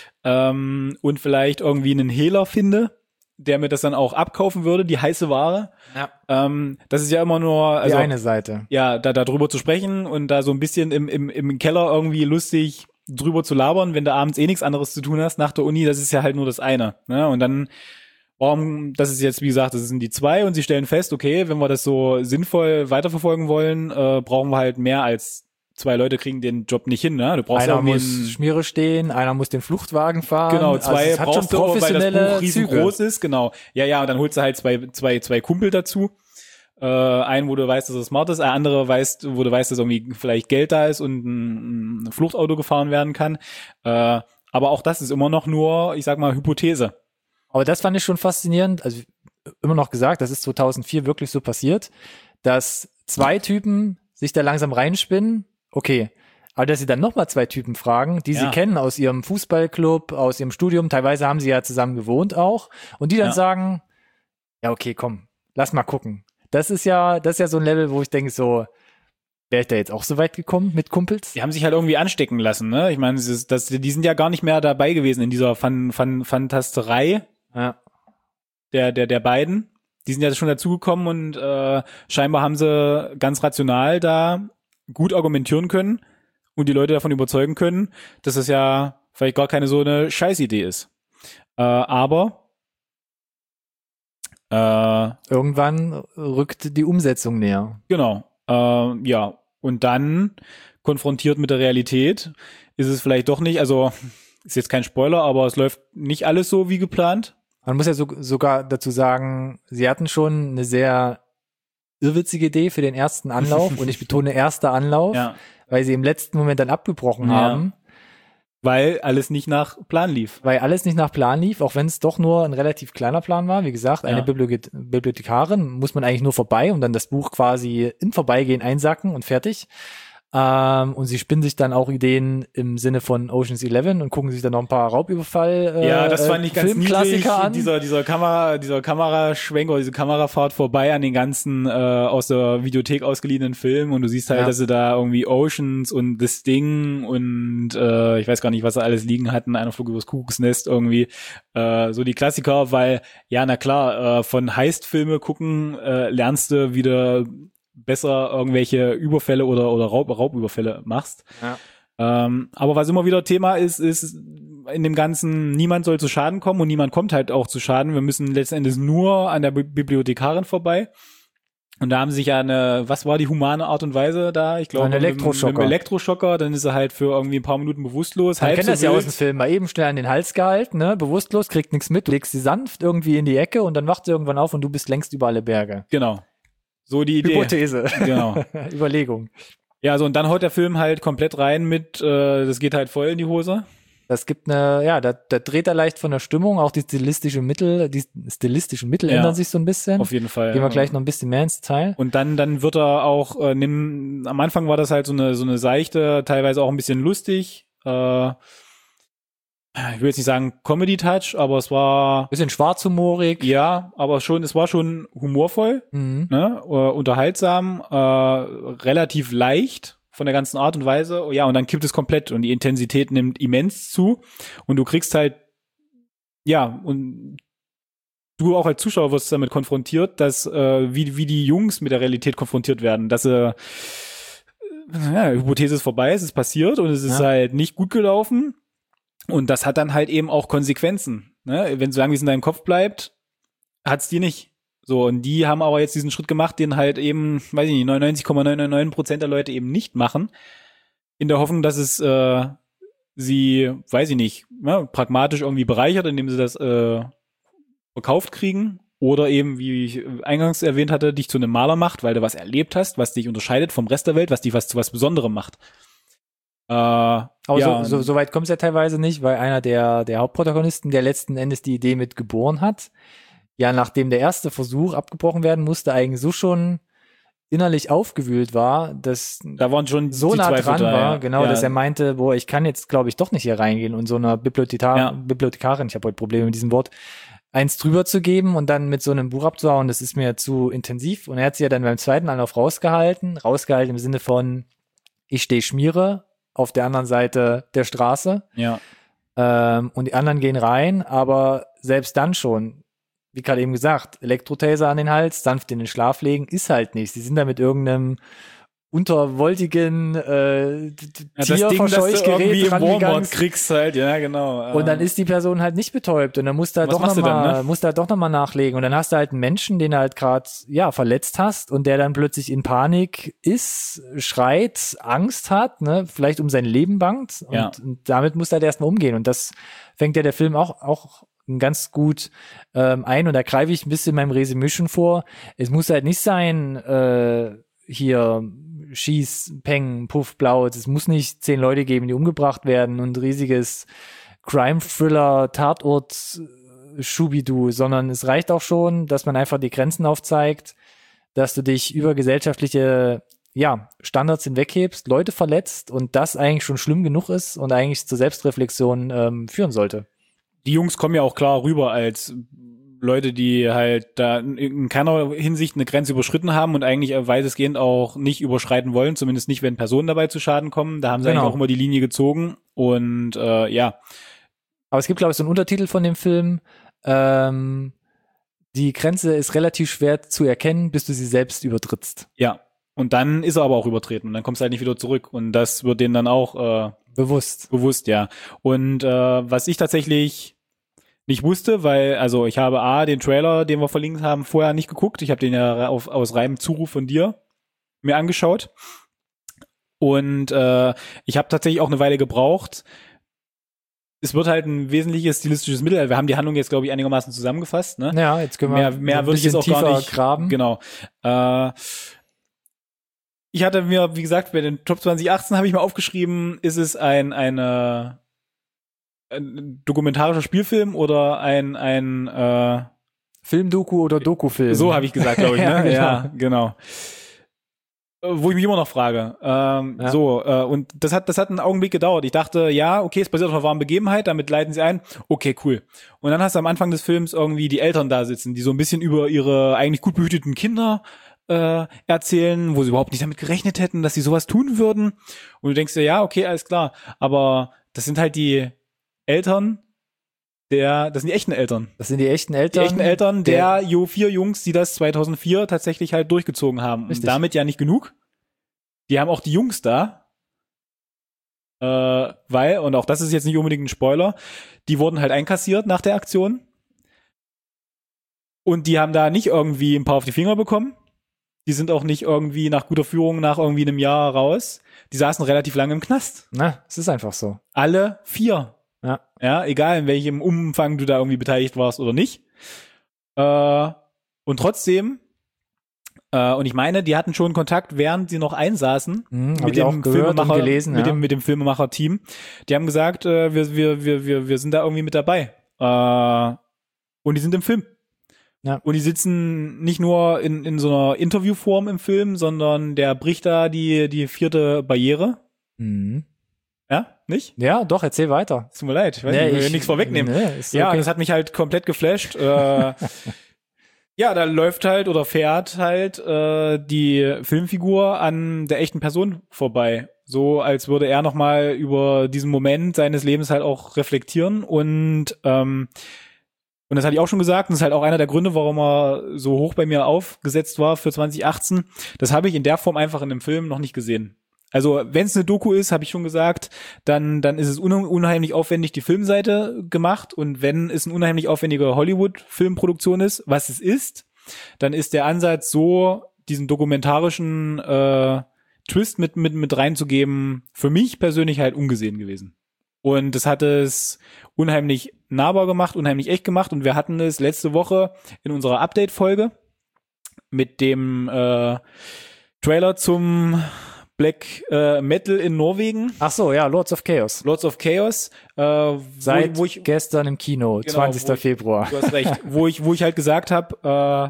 ähm, und vielleicht irgendwie einen Hehler finde, der mir das dann auch abkaufen würde, die heiße Ware. Ja. Ähm, das ist ja immer nur also, die eine Seite. Ja, da, da drüber zu sprechen und da so ein bisschen im, im, im Keller irgendwie lustig drüber zu labern, wenn du abends eh nichts anderes zu tun hast nach der Uni, das ist ja halt nur das eine. Ne? Und dann Um, das ist jetzt, wie gesagt, das sind die zwei und sie stellen fest, okay, wenn wir das so sinnvoll weiterverfolgen wollen, äh, brauchen wir halt mehr als zwei Leute kriegen den Job nicht hin, ne? Du brauchst einer ja muss Schmiere stehen, einer muss den Fluchtwagen fahren. Genau, zwei also brauchst du, weil das Buch riesengroß Züge. ist, genau. Ja, ja, und dann holst du halt zwei, zwei, zwei Kumpel dazu. Äh, einen, wo du weißt, dass er smart ist, ein anderer weißt, wo du weißt, dass irgendwie vielleicht Geld da ist und ein, ein Fluchtauto gefahren werden kann. Äh, aber auch das ist immer noch nur, ich sag mal, Hypothese. Aber das fand ich schon faszinierend, also immer noch gesagt, das ist zweitausendvier wirklich so passiert, dass zwei Typen sich da langsam reinspinnen, okay, aber dass sie dann nochmal zwei Typen fragen, die ja. sie kennen aus ihrem Fußballclub, aus ihrem Studium, teilweise haben sie ja zusammen gewohnt auch, und die dann ja. sagen, ja okay, komm, lass mal gucken. Das ist ja, das ist ja so ein Level, wo ich denke so, wäre ich da jetzt auch so weit gekommen mit Kumpels? Die haben sich halt irgendwie anstecken lassen, ne? Ich meine, das, das, die sind ja gar nicht mehr dabei gewesen in dieser Fan, Fan, Fantasterei. Ja. Der, der, der beiden. Die sind ja schon dazugekommen und äh, scheinbar haben sie ganz rational da gut argumentieren können und die Leute davon überzeugen können, dass das ja vielleicht gar keine so eine Scheißidee ist. Äh, aber äh, irgendwann rückt die Umsetzung näher. Genau. Äh, ja. Und dann, konfrontiert mit der Realität, ist es vielleicht doch nicht, also ist jetzt kein Spoiler, aber es läuft nicht alles so wie geplant. Man muss ja so, sogar dazu sagen, sie hatten schon eine sehr irrwitzige Idee für den ersten Anlauf und ich betone erster Anlauf, ja. weil sie im letzten Moment dann abgebrochen ja. haben. Weil alles nicht nach Plan lief. Weil alles nicht nach Plan lief, auch wenn es doch nur ein relativ kleiner Plan war. Wie gesagt, eine ja. Bibliothe- Bibliothekarin muss man eigentlich nur vorbei und dann das Buch quasi im Vorbeigehen einsacken und fertig. Ähm, und sie spinnen sich dann auch Ideen im Sinne von Ocean's Eleven und gucken sich dann noch ein paar Raubüberfall äh, Ja, das fand ich ganz niedlich, Filmklassiker an. dieser dieser Kamera, dieser Kameraschwenk oder diese Kamerafahrt vorbei an den ganzen äh, aus der Videothek ausgeliehenen Filmen und du siehst halt, Ja. dass sie da irgendwie Oceans und The Sting und äh, ich weiß gar nicht, was sie alles liegen hatten, einer flog übers Kuckucksnest irgendwie, äh, so die Klassiker, weil, ja, na klar, äh, von Heist-Filme gucken äh, lernst du wieder besser irgendwelche Überfälle oder oder Raub, Raubüberfälle machst. Ja. Ähm, aber was immer wieder Thema ist, ist in dem Ganzen, niemand soll zu Schaden kommen und niemand kommt halt auch zu Schaden. Wir müssen letzten Endes nur an der Bi- Bibliothekarin vorbei. Und da haben sie sich ja eine, was war die humane Art und Weise da? Ich glaube, Ein Elektroschocker. Mit dem Elektroschocker, dann ist er halt für irgendwie ein paar Minuten bewusstlos. Man halb kennt so das ja wild. aus dem Film, mal eben schnell an den Hals gehalten, ne, bewusstlos, kriegt nichts mit, legst sie sanft irgendwie in die Ecke und dann wacht sie irgendwann auf und du bist längst über alle Berge. Genau. So die Idee. Hypothese. Genau. Überlegung. Ja, so und dann haut der Film halt komplett rein mit, äh, das geht halt voll in die Hose. Das gibt eine, ja, da, da dreht er leicht von der Stimmung, auch die stilistische Mittel, die stilistischen Mittel Ja, ändern sich so ein bisschen. Auf jeden Fall. Gehen wir gleich noch ein bisschen mehr ins Detail. Und dann, dann wird er auch, äh, nimm, am Anfang war das halt so eine, so eine seichte, teilweise auch ein bisschen lustig, äh, ich will jetzt nicht sagen Comedy-Touch, aber es war, Bisschen schwarzhumorig. ja, aber schon, es war schon humorvoll, Mhm. ne, äh, unterhaltsam, äh, relativ leicht von der ganzen Art und Weise, ja, und dann kippt es komplett und die Intensität nimmt immens zu und du kriegst halt, ja, und du auch als Zuschauer wirst damit konfrontiert, dass, äh, wie, wie die Jungs mit der Realität konfrontiert werden, dass sie, ja, die Hypothese ist vorbei, es ist passiert und es ist Ja. halt nicht gut gelaufen. Und das hat dann halt eben auch Konsequenzen. Ne? Wenn solange es in deinem Kopf bleibt, hat's die nicht. So, und die haben aber jetzt diesen Schritt gemacht, den halt eben, weiß ich nicht, neunundneunzig Komma neunundneunzig Prozent der Leute eben nicht machen. In der Hoffnung, dass es äh, sie, weiß ich nicht, ja, pragmatisch irgendwie bereichert, indem sie das äh, verkauft kriegen. Oder eben, wie ich eingangs erwähnt hatte, dich zu einem Maler macht, weil du was erlebt hast, was dich unterscheidet vom Rest der Welt, was dich was zu was Besonderem macht. Äh, Aber ja, so, so, so weit kommt es ja teilweise nicht, weil einer der, der Hauptprotagonisten, der letzten Endes die Idee mit geboren hat, ja, nachdem der erste Versuch abgebrochen werden musste, eigentlich so schon innerlich aufgewühlt war, dass da waren schon so die nah Zweifel dran da, war, ja. genau, ja. dass er meinte, boah, ich kann jetzt, glaube ich, doch nicht hier reingehen und so einer Bibliothekar Ja. Bibliothekarin, ich habe heute Probleme mit diesem Wort, eins drüber zu geben und dann mit so einem Buch abzuhauen, das ist mir zu intensiv. Und er hat sie ja dann beim zweiten Anlauf rausgehalten, rausgehalten im Sinne von, ich stehe Schmiere auf der anderen Seite der Straße, Ja. ähm, und die anderen gehen rein, aber selbst dann schon, wie gerade eben gesagt, Elektrotaser an den Hals, sanft in den Schlaf legen, ist halt nicht. Sie sind da mit irgendeinem untervoltigen äh, Ja, das Ding, dass du Tierverscheuchgerät irgendwie im Walmart rangegangen. kriegst halt, ja, genau. Und dann ist die Person halt nicht betäubt und dann musst du halt Was doch machst du nochmal, dann, ne? musst du halt doch noch mal nachlegen und dann hast du halt einen Menschen, den du halt gerade, ja, verletzt hast und der dann plötzlich in Panik ist, schreit, Angst hat, ne, vielleicht um sein Leben bangt und, Ja. und damit muss er halt erstmal umgehen und das fängt ja der Film auch, auch ganz gut ähm, ein und da greife ich ein bisschen in meinem Resümee schon vor. Es muss halt nicht sein, äh, hier Schieß, Peng, Puff, Blau. Es muss nicht zehn Leute geben, die umgebracht werden und riesiges Crime-Thriller, Tatort, Schubidu, sondern es reicht auch schon, dass man einfach die Grenzen aufzeigt, dass du dich über gesellschaftliche, ja, Standards hinweghebst, Leute verletzt und das eigentlich schon schlimm genug ist und eigentlich zur Selbstreflexion ähm, führen sollte. Die Jungs kommen ja auch klar rüber als Leute, die halt da in keiner Hinsicht eine Grenze überschritten haben und eigentlich weitestgehend auch nicht überschreiten wollen, zumindest nicht, wenn Personen dabei zu Schaden kommen. Da haben sie Genau. eigentlich auch immer die Linie gezogen und äh, ja. Aber es gibt, glaube ich, so einen Untertitel von dem Film, ähm, die Grenze ist relativ schwer zu erkennen, bis du sie selbst übertrittst. Ja. Und dann ist er aber auch übertreten und dann kommst du halt nicht wieder zurück und das wird denen dann auch äh, Bewusst. bewusst, ja. Und äh, was ich tatsächlich nicht wusste, weil, also ich habe A, den Trailer, den wir verlinkt haben, vorher nicht geguckt. Ich habe den ja auf, aus reinem Zuruf von dir mir angeschaut. Und äh, ich habe tatsächlich auch eine Weile gebraucht. Es wird halt ein wesentliches stilistisches Mittel. Wir haben die Handlung jetzt, glaube ich, einigermaßen zusammengefasst. Ne? Ja, jetzt können wir Mehr, mehr so ein würde ich jetzt bisschen auch gar tiefer nicht graben. Genau. Äh, ich hatte mir, wie gesagt, bei den Top zwanzig achtzehn habe ich mir aufgeschrieben, ist es ein eine ein dokumentarischer Spielfilm oder ein ein äh, Filmdoku oder Dokufilm. so habe ich gesagt, glaube ich, ne? Ja, genau. Ja, genau. wo ich mich immer noch frage. Ähm, Ja. So, äh, und das hat, das hat einen Augenblick gedauert. Ich dachte, ja, okay, es basiert auf einer wahren Begebenheit, damit leiten sie ein. Okay, cool. Und dann hast du am Anfang des Films irgendwie die Eltern da sitzen, die so ein bisschen über ihre eigentlich gut behüteten Kinder äh, erzählen, wo sie überhaupt nicht damit gerechnet hätten, dass sie sowas tun würden. Und du denkst dir, ja, okay, alles klar. Aber das sind halt die Eltern der, das sind die echten Eltern. Das sind die echten Die Eltern. echten Eltern der, der jo vier Jungs, die das zweitausendvier tatsächlich halt durchgezogen haben. Richtig. Und damit ja nicht genug. Die haben auch die Jungs da. Äh, weil, und auch das ist jetzt nicht unbedingt ein Spoiler, die wurden halt einkassiert nach der Aktion. Und die haben da nicht irgendwie ein paar auf die Finger bekommen. Die sind auch nicht irgendwie nach guter Führung nach irgendwie einem Jahr raus. Die saßen relativ lange im Knast. Na, es ist einfach so. Alle vier. Ja. Ja, egal in welchem Umfang du da irgendwie beteiligt warst oder nicht. Äh, und trotzdem, äh, und ich meine, die hatten schon Kontakt, während sie noch einsaßen, Mhm, hab mit ich auch dem gehört und Filmemacher, gelesen, mit ja. dem, mit dem Filmemacher-Team. Die haben gesagt, äh, wir, wir, wir, wir, wir sind da irgendwie mit dabei. Äh, und die sind im Film. Ja. Und die sitzen nicht nur in, in so einer Interviewform im Film, sondern der bricht da die, die vierte Barriere. Mhm. Ja, nicht? Ja, doch, erzähl weiter. Tut mir leid, ich weiß Nee, nicht, ich will ich- nichts vorwegnehmen. Nee, ist Ja, okay. das hat mich halt komplett geflasht. äh, ja, da läuft halt oder fährt halt äh, die Filmfigur an der echten Person vorbei. So, als würde er nochmal über diesen Moment seines Lebens halt auch reflektieren. Und ähm, und das hatte ich auch schon gesagt, und das ist halt auch einer der Gründe, warum er so hoch bei mir aufgesetzt war für zwanzig achtzehn. Das habe ich in der Form einfach in dem Film noch nicht gesehen. Also wenn es eine Doku ist, habe ich schon gesagt, dann dann ist es un- unheimlich aufwendig die Filmseite gemacht, und wenn es eine unheimlich aufwendige Hollywood-Filmproduktion ist, was es ist, dann ist der Ansatz so, diesen dokumentarischen äh, Twist mit mit mit reinzugeben, für mich persönlich halt ungesehen gewesen. Und das hat es unheimlich nahbar gemacht, unheimlich echt gemacht, und wir hatten es letzte Woche in unserer Update-Folge mit dem äh, Trailer zum Black äh, Metal in Norwegen, Ach so, ja, Lords of Chaos. Lords of Chaos, äh, wo, Seit wo ich, gestern im Kino, Genau, zwanzigster wo ich- Februar. du hast recht, wo ich, wo ich halt gesagt habe, äh,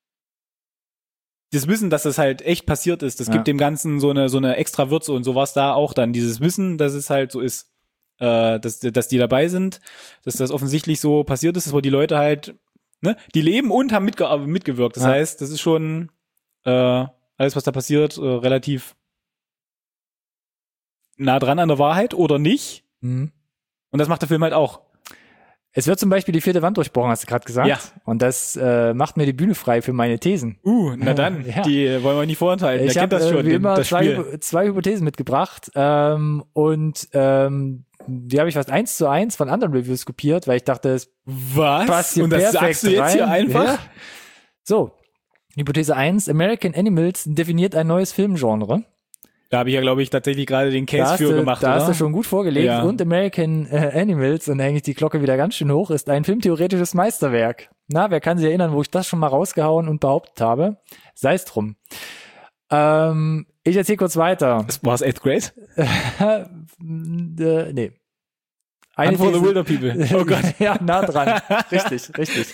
das Wissen, dass das halt echt passiert ist, das Ja. gibt dem Ganzen so eine so eine extra Würze, und so war es da auch dann. Dieses Wissen, dass es halt so ist, äh, dass dass die dabei sind, dass das offensichtlich so passiert ist, dass wo die Leute halt, ne, die leben und haben mitge mitgewirkt. Das Ja. heißt, das ist schon äh, alles, was da passiert, äh, relativ nah dran an der Wahrheit oder nicht. Mhm. Und das macht der Film halt auch. Es wird zum Beispiel die vierte Wand durchbrochen, hast du gerade gesagt. Ja. Und das äh, macht mir die Bühne frei für meine Thesen. Uh, na dann, Ja. die wollen wir nicht vorenthalten. Ich Der kennt habe das schon, äh, wie den- immer das zwei, Spiel. Hypo- zwei Hypothesen mitgebracht ähm, und ähm, die habe ich fast eins zu eins von anderen Reviews kopiert, weil ich dachte, es Was? passt hier Und das perfekt sagst du jetzt rein. hier einfach? Ja. So, Hypothese eins, American Animals definiert ein neues Filmgenre. Da habe ich ja, glaube ich, tatsächlich gerade den Da Case hast, für du, gemacht, da oder? hast du schon gut vorgelegt. Ja. Und American äh, Animals, und da hänge ich die Glocke wieder ganz schön hoch, ist ein filmtheoretisches Meisterwerk. Na, wer kann sich erinnern, wo ich das schon mal rausgehauen und behauptet habe? Sei es drum. Ähm, ich erzähle kurz weiter. War es Eighth Grade? äh, nee. Eine Hunt for the These- Wilder People. Oh Gott. ja, nah dran. Richtig, richtig.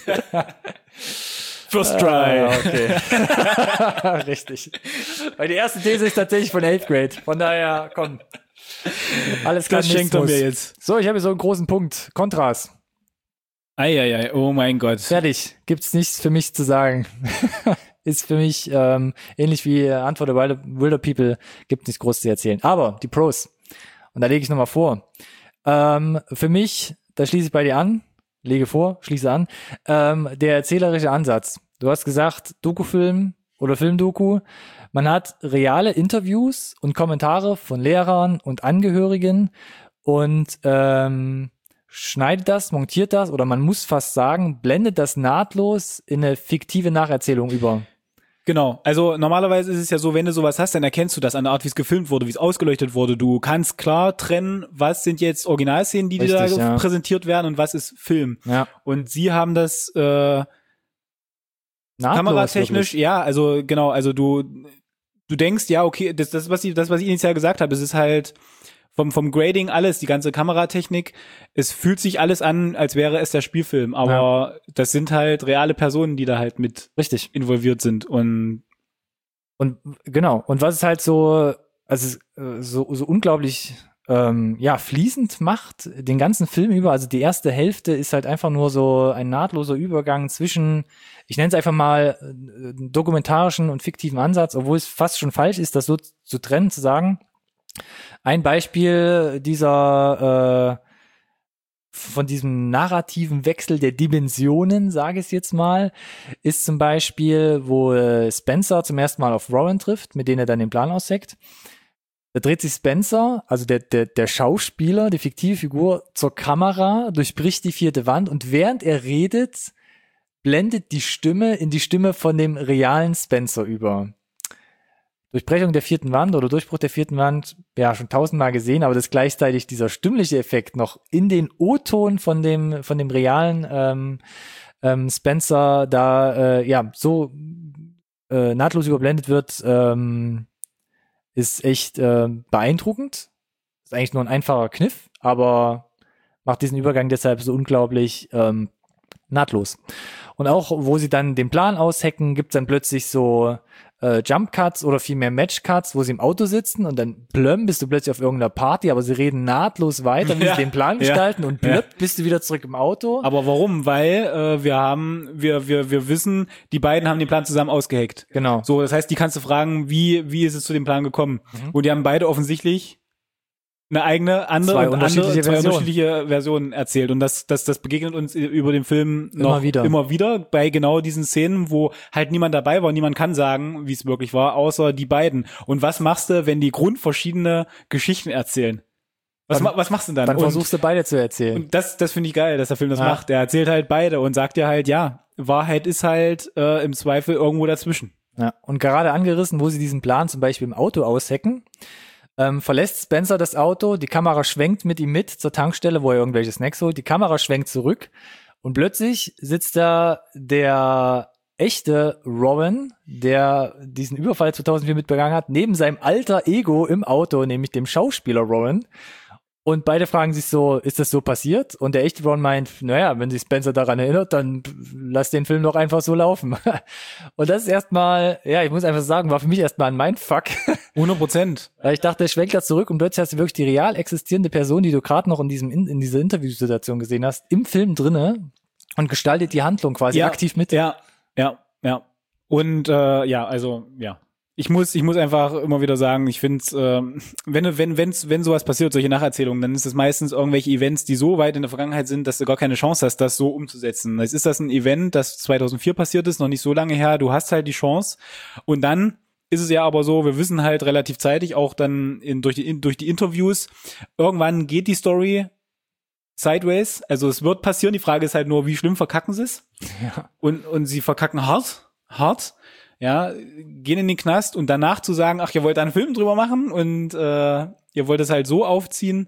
First try. Ah, okay. Richtig. Weil die erste These ist tatsächlich von Eighth Grade. Von daher, komm. Alles kann, Das nichts schenkt er muss. mir jetzt. So, ich habe hier so einen großen Punkt. Kontras. Eieiei, oh mein Gott. Fertig. Gibt's nichts für mich zu sagen. Ist für mich ähm, ähnlich wie Antwort der Wilder, Wilder People, gibt nichts groß zu erzählen. Aber die Pros. Und da lege ich nochmal vor. Ähm, für mich, da schließe ich bei dir an, lege vor, schließe an, ähm, der erzählerische Ansatz. Du hast gesagt, Dokufilm oder Filmdoku. Man hat reale Interviews und Kommentare von Lehrern und Angehörigen und ähm, schneidet das, montiert das, oder man muss fast sagen, blendet das nahtlos in eine fiktive Nacherzählung über. Genau, also normalerweise ist es ja so, wenn du sowas hast, dann erkennst du das an der Art, wie es gefilmt wurde, wie es ausgeleuchtet wurde. Du kannst klar trennen, was sind jetzt Originalszenen, die dir Richtig, da ja. präsentiert werden, und was ist Film. Ja. Und sie haben das äh, Nahtlos, kameratechnisch, wirklich. ja, also genau, also du du denkst, ja, okay, das das was ich das was ich initial gesagt habe, es ist halt vom vom Grading alles, die ganze Kameratechnik, es fühlt sich alles an, als wäre es der Spielfilm, aber das sind halt reale Personen, die da halt mit Richtig. involviert sind, und Und Und genau, und was es halt so, also so, so unglaublich ähm, ja, fließend macht, den ganzen Film über, also die erste Hälfte ist halt einfach nur so ein nahtloser Übergang zwischen, ich nenne es einfach mal äh, dokumentarischen und fiktiven Ansatz, obwohl es fast schon falsch ist, das so zu trennen, zu sagen. Ein Beispiel dieser äh, von diesem narrativen Wechsel der Dimensionen, sage ich es jetzt mal, ist zum Beispiel, wo äh, Spencer zum ersten Mal auf Rowan trifft, mit denen er dann den Plan ausheckt. Da dreht sich Spencer, also der, der, der Schauspieler, die fiktive Figur, zur Kamera, durchbricht die vierte Wand und während er redet, blendet die Stimme in die Stimme von dem realen Spencer über. Durchbrechung der vierten Wand oder Durchbruch der vierten Wand, ja, schon tausendmal gesehen, aber das gleichzeitig dieser stimmliche Effekt noch in den O-Ton von dem, von dem realen ähm, ähm, Spencer da, äh, ja, so äh, nahtlos überblendet wird, ähm, ist echt äh, beeindruckend. Ist eigentlich nur ein einfacher Kniff, aber macht diesen Übergang deshalb so unglaublich ähm, nahtlos. Und auch, wo sie dann den Plan aushacken, gibt's dann plötzlich so äh, Jump-Cuts oder vielmehr Match-Cuts, wo sie im Auto sitzen und dann plömm bist du plötzlich auf irgendeiner Party, aber sie reden nahtlos weiter, wie Ja, sie den Plan ja, gestalten und plöpp ja. bist du wieder zurück im Auto. Aber warum? Weil äh, wir haben, wir, wir, wir wissen, die beiden haben den Plan zusammen ausgeheckt. Genau. So, das heißt, die kannst du fragen, wie, wie ist es zu dem Plan gekommen? Mhm. Und die haben beide offensichtlich eine eigene, andere, Zwei und unterschiedliche andere, zwei Versionen. unterschiedliche Versionen erzählt. Und das, das, das begegnet uns über den Film noch Immer wieder. immer wieder bei genau diesen Szenen, wo halt niemand dabei war. Niemand kann sagen, wie es wirklich war, außer die beiden. Und was machst du, wenn die grundverschiedene Geschichten erzählen? Was, Dann- ma- was machst du dann? Dann Und- versuchst du beide zu erzählen. Und das, das finde ich geil, dass der Film das Ja. macht. Er erzählt halt beide und sagt dir halt, ja, Wahrheit ist halt äh, im Zweifel irgendwo dazwischen. Ja, und gerade angerissen, wo sie diesen Plan zum Beispiel im Auto aushacken, ähm, verlässt Spencer das Auto, die Kamera schwenkt mit ihm mit zur Tankstelle, wo er irgendwelche Snacks holt, die Kamera schwenkt zurück und plötzlich sitzt da der echte Rowan, der diesen Überfall zweitausendvier mitbegangen hat, neben seinem alter Ego im Auto, nämlich dem Schauspieler Rowan. Und beide fragen sich so, ist das so passiert? Und der echte Ron meint, naja, wenn sich Spencer daran erinnert, dann lass den Film doch einfach so laufen. Und das ist erstmal, ja, ich muss einfach sagen, war für mich erstmal ein Mindfuck. hundert Prozent. Weil ich dachte, schwenkt da zurück und plötzlich hast du wirklich die real existierende Person, die du gerade noch in diesem in, in dieser Interviewsituation gesehen hast, im Film drinne und gestaltet die Handlung quasi Ja, aktiv mit. Ja, ja, ja. Und äh, ja, also, ja. Ich muss, ich muss einfach immer wieder sagen, ich finde, ähm, wenn, wenn, wenn's, wenn sowas passiert, solche Nacherzählungen, dann ist es meistens irgendwelche Events, die so weit in der Vergangenheit sind, dass du gar keine Chance hast, das so umzusetzen. Jetzt ist das ein Event, das zweitausendvier passiert ist, noch nicht so lange her, du hast halt die Chance. Und dann ist es ja aber so, wir wissen halt relativ zeitig, auch dann in, durch die, in, durch die Interviews, irgendwann geht die Story sideways, also es wird passieren, die Frage ist halt nur, wie schlimm verkacken sie es? Ja. Und, und sie verkacken hart, hart, ja, gehen in den Knast und danach zu sagen, ach, ihr wollt da einen Film drüber machen und äh, ihr wollt es halt so aufziehen.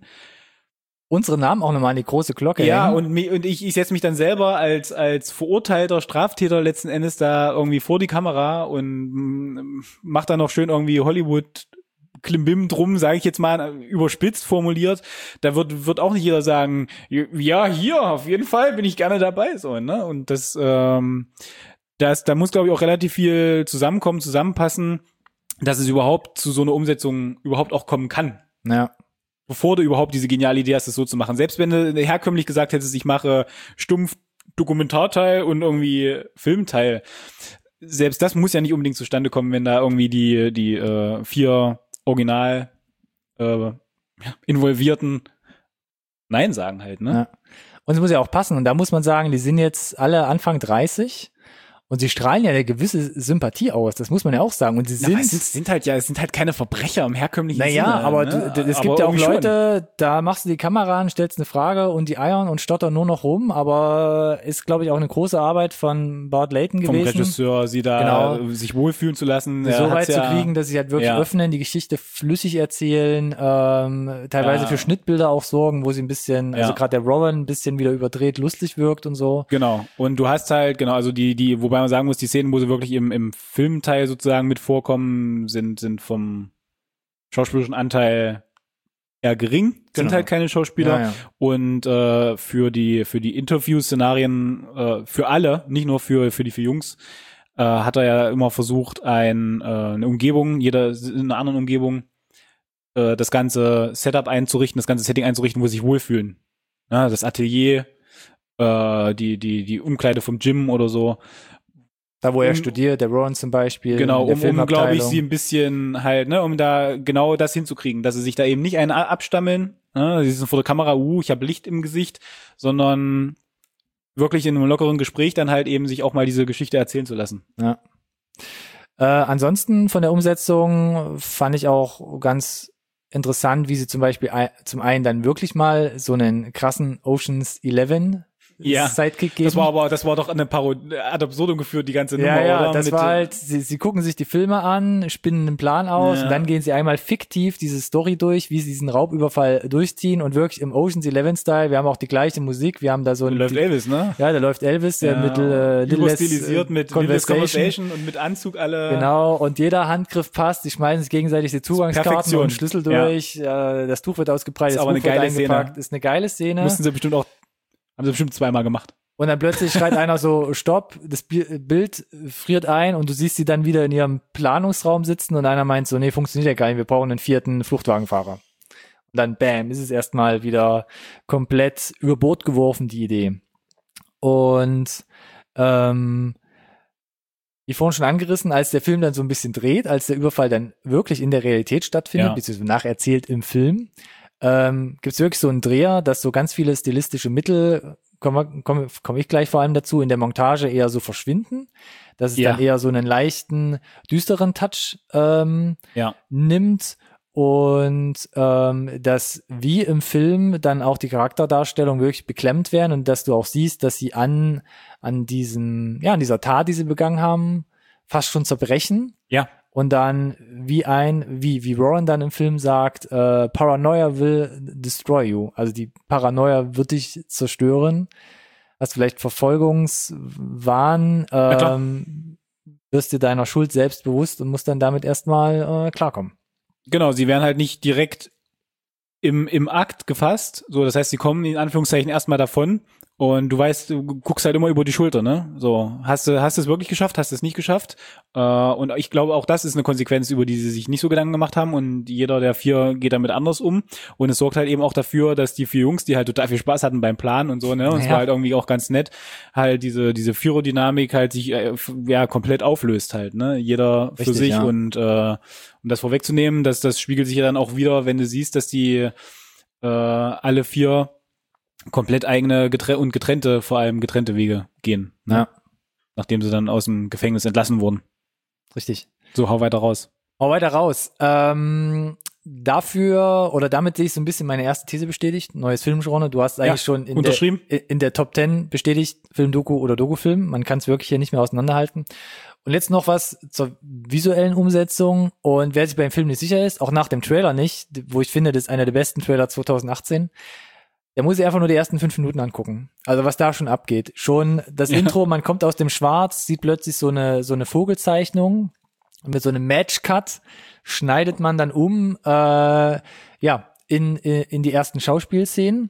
Unsere Namen auch nochmal an die große Glocke Ja, hängen. und, mi- und ich, ich setze mich dann selber als als verurteilter Straftäter letzten Endes da irgendwie vor die Kamera und mm, mach da noch schön irgendwie Hollywood Klimbim drum, sage ich jetzt mal, überspitzt formuliert. Da wird wird auch nicht jeder sagen, ja, hier, auf jeden Fall bin ich gerne dabei, so, ne? Und das ähm, Das, da muss, glaube ich, auch relativ viel zusammenkommen, zusammenpassen, dass es überhaupt zu so einer Umsetzung überhaupt auch kommen kann. Ja. Bevor du überhaupt diese geniale Idee hast, es so zu machen. Selbst wenn du herkömmlich gesagt hättest, ich mache stumpf Dokumentarteil und irgendwie Filmteil, selbst das muss ja nicht unbedingt zustande kommen, wenn da irgendwie die die äh, vier original äh, involvierten Nein sagen halt, ne? Ja. Und es muss ja auch passen. Und da muss man sagen, die sind jetzt alle Anfang dreißig und sie strahlen ja eine gewisse Sympathie aus. Das muss man ja auch sagen. Und sie Na, sind, weil es sind halt ja, es sind halt keine Verbrecher im herkömmlichen naja, Sinne. aber ne? du, es Aber gibt ja auch irgendwie schon. Leute, da machst du die Kamera an, stellst eine Frage und die eiern und stottern nur noch rum. Aber ist, glaube ich, auch eine große Arbeit von Bart Layton vom gewesen, Regisseur, sie da Genau. sich wohlfühlen zu lassen. so Er weit hat's zu ja, kriegen, dass sie halt wirklich ja. öffnen, die Geschichte flüssig erzählen, ähm, teilweise Ja. für Schnittbilder auch sorgen, wo sie ein bisschen, also Ja. gerade der Rowan ein bisschen wieder überdreht, lustig wirkt und so. Genau. Und du hast halt, genau, also die, die, wobei man sagen muss, die Szenen, wo sie wirklich im, im Filmteil sozusagen mit vorkommen, sind, sind vom schauspielerischen Anteil eher gering, sind Genau. halt keine Schauspieler. Ja, ja. Und äh, für die, für die Interview-Szenarien, äh, für alle, nicht nur für, für die vier Jungs, äh, hat er ja immer versucht, ein, äh, eine Umgebung, jeder in einer anderen Umgebung, äh, das ganze Setup einzurichten, das ganze Setting einzurichten, wo sie sich wohlfühlen. Ja, das Atelier, äh, die, die, die Umkleide vom Gym oder so. Da, wo er um, studiert, der Ron zum Beispiel. Genau, in der um, um Filmabteilung. glaube ich, sie ein bisschen halt, ne, um da genau das hinzukriegen, dass sie sich da eben nicht einen abstammeln, ne, sie sind vor der Kamera, uh, ich habe Licht im Gesicht, sondern wirklich in einem lockeren Gespräch dann halt eben sich auch mal diese Geschichte erzählen zu lassen. Ja. Äh, ansonsten von der Umsetzung fand ich auch ganz interessant, wie sie zum Beispiel ein, zum einen dann wirklich mal so einen krassen Ocean's Eleven ja, Sidekick geben. Das war aber, das war doch eine Parodie, ad absurdum geführt, die ganze Nummer, ja, ja, oder? das Mit, war halt, sie, sie gucken sich die Filme an, spinnen einen Plan aus ja. und dann gehen sie einmal fiktiv diese Story durch, wie sie diesen Raubüberfall durchziehen und wirklich im Ocean's Eleven Style. Wir haben auch die gleiche Musik, wir haben da so ein... Da läuft die, Elvis, ne? Ja, da läuft Elvis, der ja, mit äh, Little stilisiert mit Conversation. Conversation und mit Anzug alle. Genau, und jeder Handgriff passt, die schmeißen sich gegenseitig die Zugangskarten Perfektion. und Schlüssel durch, ja. äh, das Tuch wird ausgebreitet, ist aber das eine Buch geile wird eingepackt, Szene. Ist eine geile Szene. Mussten sie bestimmt auch, haben sie bestimmt zweimal gemacht. Und dann plötzlich schreit einer so, stopp, das Bild friert ein und du siehst sie dann wieder in ihrem Planungsraum sitzen und einer meint so, nee, funktioniert ja gar nicht, wir brauchen einen vierten Fluchtwagenfahrer. Und dann bam, ist es erstmal wieder komplett über Bord geworfen, die Idee. Und ähm, wie vorhin schon angerissen, als der Film dann so ein bisschen dreht, als der Überfall dann wirklich in der Realität stattfindet, ja. beziehungsweise nacherzählt im Film, ähm, gibt es wirklich so einen Dreher, dass so ganz viele stilistische Mittel, komme komm, komm ich gleich vor allem dazu, in der Montage eher so verschwinden, dass es ja. dann eher so einen leichten, düsteren Touch ähm, ja. nimmt und ähm, dass wie im Film dann auch die Charakterdarstellung wirklich beklemmt werden und dass du auch siehst, dass sie an an diesem, ja, an dieser Tat, die sie begangen haben, fast schon zerbrechen. Ja. Und dann wie ein, wie, wie Warren dann im Film sagt, äh, Paranoia will destroy you. Also die Paranoia wird dich zerstören. Hast vielleicht Verfolgungswahn, ähm, wirst dir deiner Schuld selbst bewusst und musst dann damit erstmal äh, klarkommen. Genau, sie werden halt nicht direkt im, im Akt gefasst. So, das heißt, sie kommen in Anführungszeichen erstmal davon. Und du weißt, du guckst halt immer über die Schulter, ne? So, hast du, hast du es wirklich geschafft, hast du es nicht geschafft? Äh, und ich glaube, auch das ist eine Konsequenz, über die sie sich nicht so Gedanken gemacht haben. Und jeder der vier geht damit anders um. Und es sorgt halt eben auch dafür, dass die vier Jungs, die halt total viel Spaß hatten beim Plan und so, ne? Und naja. Es war halt irgendwie auch ganz nett, halt diese, diese Vierer-Dynamik halt sich, äh, ja, komplett auflöst halt, ne? Jeder für Richtig, sich ja. und, äh, um das vorwegzunehmen, dass das spiegelt sich ja dann auch wieder, wenn du siehst, dass die, äh, alle vier komplett eigene getre- und getrennte, vor allem getrennte Wege gehen. Ne? Ja. Nachdem sie dann aus dem Gefängnis entlassen wurden. Richtig. So, hau weiter raus. Hau weiter raus. Ähm, dafür, oder damit sehe ich so ein bisschen meine erste These bestätigt. Neues Filmgenre. Du hast eigentlich ja, schon in unterschrieben. Der, in der Top Ten bestätigt, Film-Doku oder Doku-Film. Man kann es wirklich hier nicht mehr auseinanderhalten. Und jetzt noch was zur visuellen Umsetzung. Und wer sich beim Film nicht sicher ist, auch nach dem Trailer nicht, wo ich finde, das ist einer der besten Trailer zwanzig achtzehn, der muss sich einfach nur die ersten fünf Minuten angucken. Also was da schon abgeht. Schon das ja. Intro, man kommt aus dem Schwarz, sieht plötzlich so eine so eine Vogelzeichnung und mit so einem Match-Cut schneidet man dann um äh, ja in in die ersten Schauspielszenen.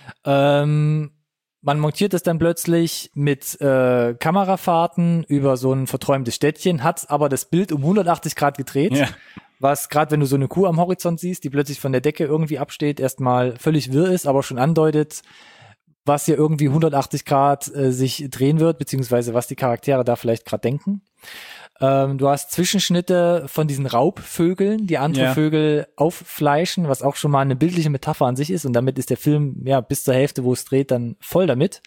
Ähm, man montiert es dann plötzlich mit äh, Kamerafahrten über so ein verträumtes Städtchen, hat aber das Bild um hundertachtzig Grad gedreht. Ja. Was gerade, wenn du so eine Kuh am Horizont siehst, die plötzlich von der Decke irgendwie absteht, erstmal völlig wirr ist, aber schon andeutet, was hier irgendwie hundertachtzig Grad äh, sich drehen wird, beziehungsweise was die Charaktere da vielleicht gerade denken. Ähm, du hast Zwischenschnitte von diesen Raubvögeln, die andere ja. Vögel auffleischen, was auch schon mal eine bildliche Metapher an sich ist und damit ist der Film ja bis zur Hälfte, wo es dreht, dann voll damit.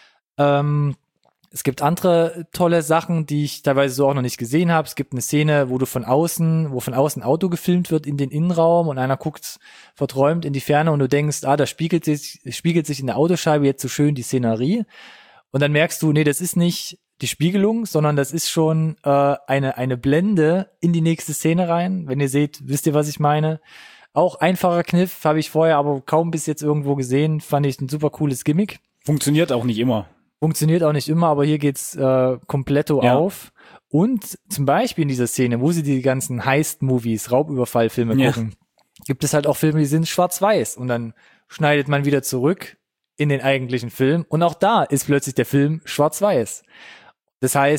Ähm, Es gibt andere tolle Sachen, die ich teilweise so auch noch nicht gesehen habe. Es gibt eine Szene, wo du von außen, wo von außen ein Auto gefilmt wird in den Innenraum und einer guckt verträumt in die Ferne und du denkst, ah, da spiegelt sich, spiegelt sich in der Autoscheibe jetzt so schön die Szenerie. Und dann merkst du, nee, das ist nicht die Spiegelung, sondern das ist schon äh, eine eine Blende in die nächste Szene rein. Wenn ihr seht, wisst ihr, was ich meine. Auch einfacher Kniff, habe ich vorher aber kaum bis jetzt irgendwo gesehen. Fand ich ein super cooles Gimmick. Funktioniert auch nicht immer. Funktioniert auch nicht immer, aber hier geht's äh, kompletto ja. auf. Und zum Beispiel in dieser Szene, wo sie die ganzen Heist-Movies, Raubüberfallfilme ja. gucken, gibt es halt auch Filme, die sind schwarz-weiß. Und dann schneidet man wieder zurück in den eigentlichen Film. Und auch da ist plötzlich der Film schwarz-weiß. Das heißt,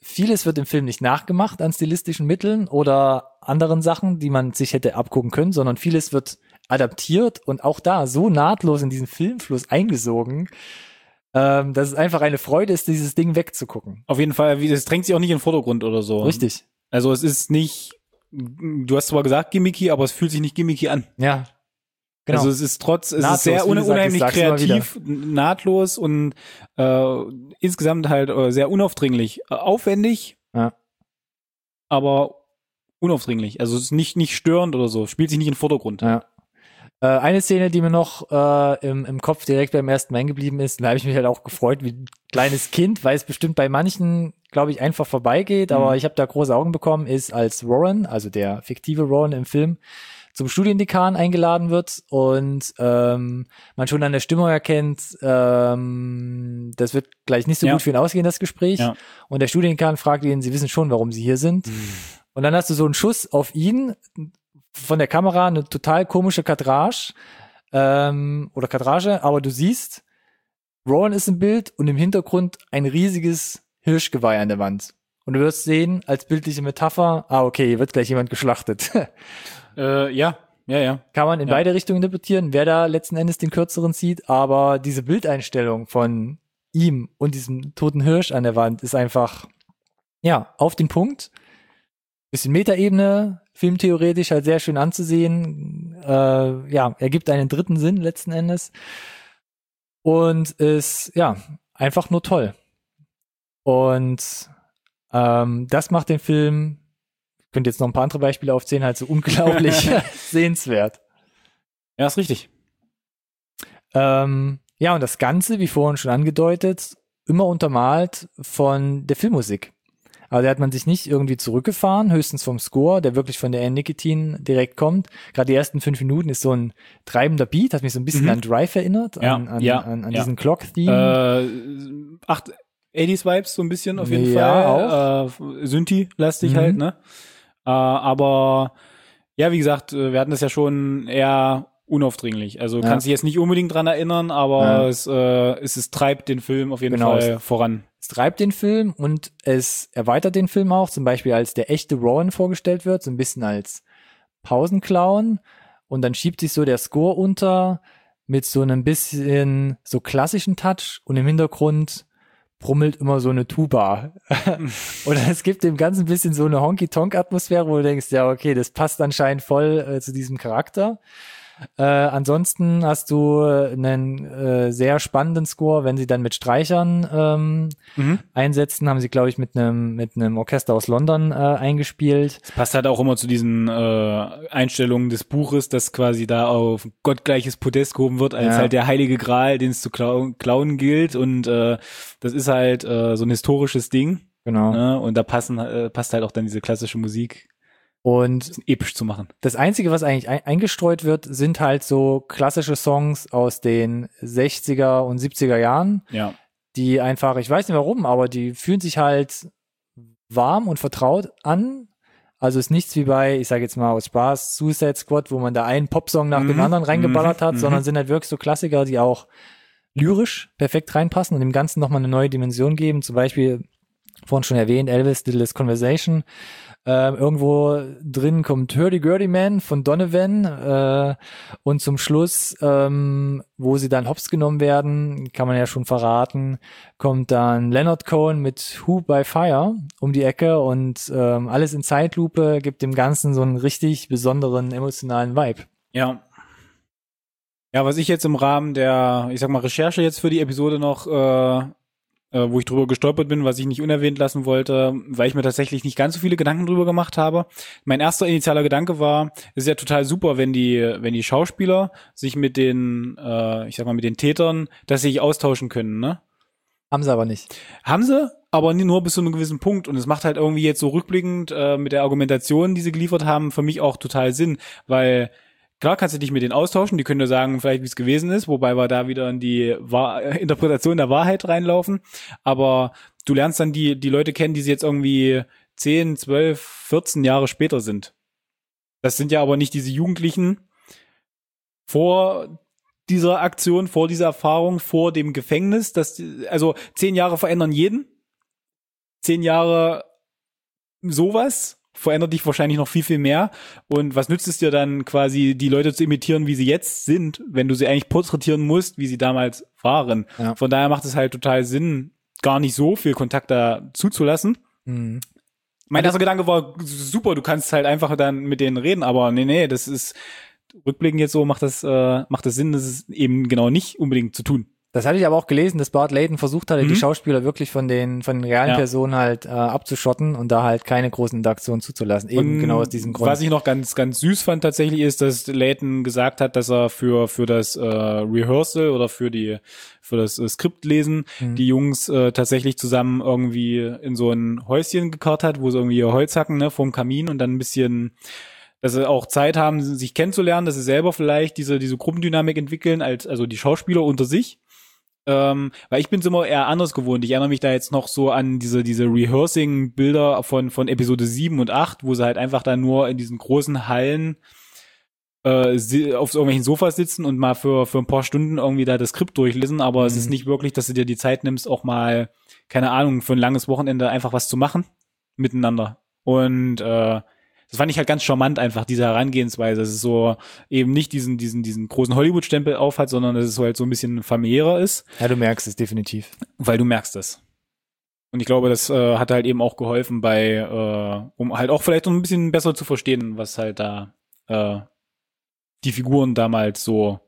vieles wird im Film nicht nachgemacht an stilistischen Mitteln oder anderen Sachen, die man sich hätte abgucken können, sondern vieles wird adaptiert und auch da so nahtlos in diesen Filmfluss eingesogen, ähm, dass es einfach eine Freude ist, dieses Ding wegzugucken. Auf jeden Fall, wie, das drängt sich auch nicht in den Vordergrund oder so. Richtig. Also es ist nicht, du hast zwar gesagt gimmicky, aber es fühlt sich nicht gimmicky an. Ja, genau. Also es ist trotz, es Nahtlos, ist sehr wie un- du sagst, unheimlich ich sag's immer kreativ, nahtlos und äh, insgesamt halt äh, sehr unaufdringlich. Äh, aufwendig, Ja. aber unaufdringlich. Also es ist nicht, nicht störend oder so, spielt sich nicht in den Vordergrund. Ja. Äh, eine Szene, die mir noch äh, im, im Kopf direkt beim ersten Mal hängen geblieben ist, da habe ich mich halt auch gefreut wie ein kleines Kind, weil es bestimmt bei manchen, glaube ich, einfach vorbeigeht, aber Mhm. ich habe da große Augen bekommen, ist als Warren, also der fiktive Warren im Film, zum Studiendekan eingeladen wird und ähm, man schon an der Stimmung erkennt, ähm, das wird gleich nicht so Ja. gut für ihn ausgehen, das Gespräch. Ja. Und der Studiendekan fragt ihn, sie wissen schon, warum sie hier sind. Und dann hast du so einen Schuss auf ihn von der Kamera, eine total komische Kadrage ähm, oder Kadrage, aber du siehst, Rowan ist im Bild und im Hintergrund ein riesiges Hirschgeweih an der Wand. Und du wirst sehen, als bildliche Metapher, ah okay, hier wird gleich jemand geschlachtet. Äh, ja, ja, ja. Kann man in Ja. beide Richtungen interpretieren, wer da letzten Endes den kürzeren sieht, aber diese Bildeinstellung von ihm und diesem toten Hirsch an der Wand ist einfach, ja, auf den Punkt. Bisschen Metaebene, filmtheoretisch halt sehr schön anzusehen. Äh, ja, ergibt einen dritten Sinn letzten Endes. Und ist, ja, einfach nur toll. Und ähm, das macht den Film, ich könnte jetzt noch ein paar andere Beispiele aufzählen, halt so unglaublich sehenswert. Ja, ist richtig. Ähm, ja, und das Ganze, wie vorhin schon angedeutet, immer untermalt von der Filmmusik. Also da hat man sich nicht irgendwie zurückgefahren, höchstens vom Score, der wirklich von der Anne Nicotine direkt kommt. Gerade die ersten fünf Minuten ist so ein treibender Beat, hat mich so ein bisschen Mhm. an Drive erinnert, Ja, an, an, ja, an, an ja. diesen Clock-Theme. Äh, acht achtziger-Vibes so ein bisschen auf jeden Ja, Fall. Äh, Synthi-lastig Mhm. halt, ne? Äh, aber ja, wie gesagt, äh, wir hatten das ja schon eher unaufdringlich. Also Ja. kannst dich jetzt nicht unbedingt dran erinnern, aber Ja. es, äh, es, es treibt den Film auf jeden Genau, Fall voran. Es treibt den Film und es erweitert den Film auch, zum Beispiel als der echte Rowan vorgestellt wird, so ein bisschen als Pausenclown und dann schiebt sich so der Score unter mit so einem bisschen so klassischen Touch und im Hintergrund brummelt immer so eine Tuba. Und es gibt dem Ganzen ein bisschen so eine Honky-Tonk-Atmosphäre, wo du denkst, ja okay, das passt anscheinend voll äh, zu diesem Charakter. Äh, ansonsten hast du einen äh, sehr spannenden Score, wenn sie dann mit Streichern ähm, Mhm. einsetzen, haben sie, glaube ich, mit einem mit einem Orchester aus London äh, eingespielt. Es passt halt auch immer zu diesen äh, Einstellungen des Buches, dass quasi da auf gottgleiches Podest gehoben wird, als Ja. halt der heilige Gral, den es zu klauen, klauen gilt. Und äh, das ist halt äh, so ein historisches Ding. Genau. Ne? Und da passen äh, passt halt auch dann diese klassische Musik, Und episch zu machen. das Einzige, was eigentlich ein eingestreut wird, sind halt so klassische Songs aus den sechziger und siebziger Jahren, Ja. die einfach, ich weiß nicht warum, aber die fühlen sich halt warm und vertraut an. Also ist nichts wie bei, ich sage jetzt mal aus Spaß, Suicide Squad, wo man da einen Popsong nach dem Mhm. anderen reingeballert Mhm. hat, Mhm. sondern sind halt wirklich so Klassiker, die auch lyrisch perfekt reinpassen und dem Ganzen nochmal eine neue Dimension geben. Zum Beispiel, vorhin schon erwähnt, Elvis, Littlest Conversation. Ähm, irgendwo drin kommt Hurdy-Gurdy Man von Donovan äh, und zum Schluss, ähm, wo sie dann hops genommen werden, kann man ja schon verraten, kommt dann Leonard Cohen mit Who by Fire um die Ecke und ähm, alles in Zeitlupe, gibt dem Ganzen so einen richtig besonderen emotionalen Vibe. Ja. Ja, was ich jetzt im Rahmen der, ich sag mal, Recherche jetzt für die Episode noch, äh, äh, wo ich drüber gestolpert bin, was ich nicht unerwähnt lassen wollte, weil ich mir tatsächlich nicht ganz so viele Gedanken drüber gemacht habe. Mein erster initialer Gedanke war, es ist ja total super, wenn die, wenn die Schauspieler sich mit den, äh, ich sag mal, mit den Tätern, dass sie sich austauschen können, ne? Haben sie aber nicht. Haben sie, aber nur bis zu einem gewissen Punkt. Und es macht halt irgendwie jetzt so rückblickend äh, mit der Argumentation, die sie geliefert haben, für mich auch total Sinn, weil klar kannst du dich mit denen austauschen, die können dir sagen, vielleicht wie es gewesen ist, wobei wir da wieder in die Wahr- Interpretation der Wahrheit reinlaufen, aber du lernst dann die die Leute kennen, die sie jetzt irgendwie zehn, zwölf, vierzehn Jahre später sind. Das sind ja aber nicht diese Jugendlichen vor dieser Aktion, vor dieser Erfahrung, vor dem Gefängnis, das, also zehn Jahre verändern jeden. zehn Jahre sowas, verändert dich wahrscheinlich noch viel, viel mehr. Und was nützt es dir dann quasi, die Leute zu imitieren, wie sie jetzt sind, wenn du sie eigentlich porträtieren musst, wie sie damals waren. Ja. Von daher macht es halt total Sinn, gar nicht so viel Kontakt da zuzulassen. Mhm. Mein erster Gedanke war, super, du kannst halt einfach dann mit denen reden, aber nee, nee, das ist, rückblickend jetzt so, macht das, äh, macht das Sinn, das ist eben genau nicht unbedingt zu tun. Das hatte ich aber auch gelesen, dass Bart Layton versucht hatte, Mhm. die Schauspieler wirklich von den von den realen Ja. Personen halt äh, abzuschotten und da halt keine großen Interaktionen zuzulassen. Eben Und genau aus diesem Grund. Was ich noch ganz, ganz süß fand tatsächlich ist, dass Layton gesagt hat, dass er für, für das äh, Rehearsal oder für die, für das äh, Skriptlesen Mhm. die Jungs äh, tatsächlich zusammen irgendwie in so ein Häuschen gekarrt hat, wo sie irgendwie ihr Holz hacken, ne, vorm Kamin und dann ein bisschen, dass sie auch Zeit haben, sich kennenzulernen, dass sie selber vielleicht diese, diese Gruppendynamik entwickeln, als, also die Schauspieler unter sich. Ähm, weil ich bin es immer eher anders gewohnt. Ich erinnere mich da jetzt noch so an diese diese Rehearsing-Bilder von von Episode sieben und acht, wo sie halt einfach da nur in diesen großen Hallen äh, si- auf so irgendwelchen Sofas sitzen und mal für für ein paar Stunden irgendwie da das Skript durchlesen. Aber Mhm. es ist nicht wirklich, dass du dir die Zeit nimmst, auch mal, keine Ahnung, für ein langes Wochenende einfach was zu machen miteinander. Und äh, das fand ich halt ganz charmant einfach, diese Herangehensweise, dass es so eben nicht diesen, diesen, diesen großen Hollywood-Stempel aufhat, sondern dass es so halt so ein bisschen familiärer ist, Ja, du merkst es definitiv. weil du merkst es. Und ich glaube, das äh, hat halt eben auch geholfen bei, äh, um halt auch vielleicht noch ein bisschen besser zu verstehen, was halt da äh, die Figuren damals so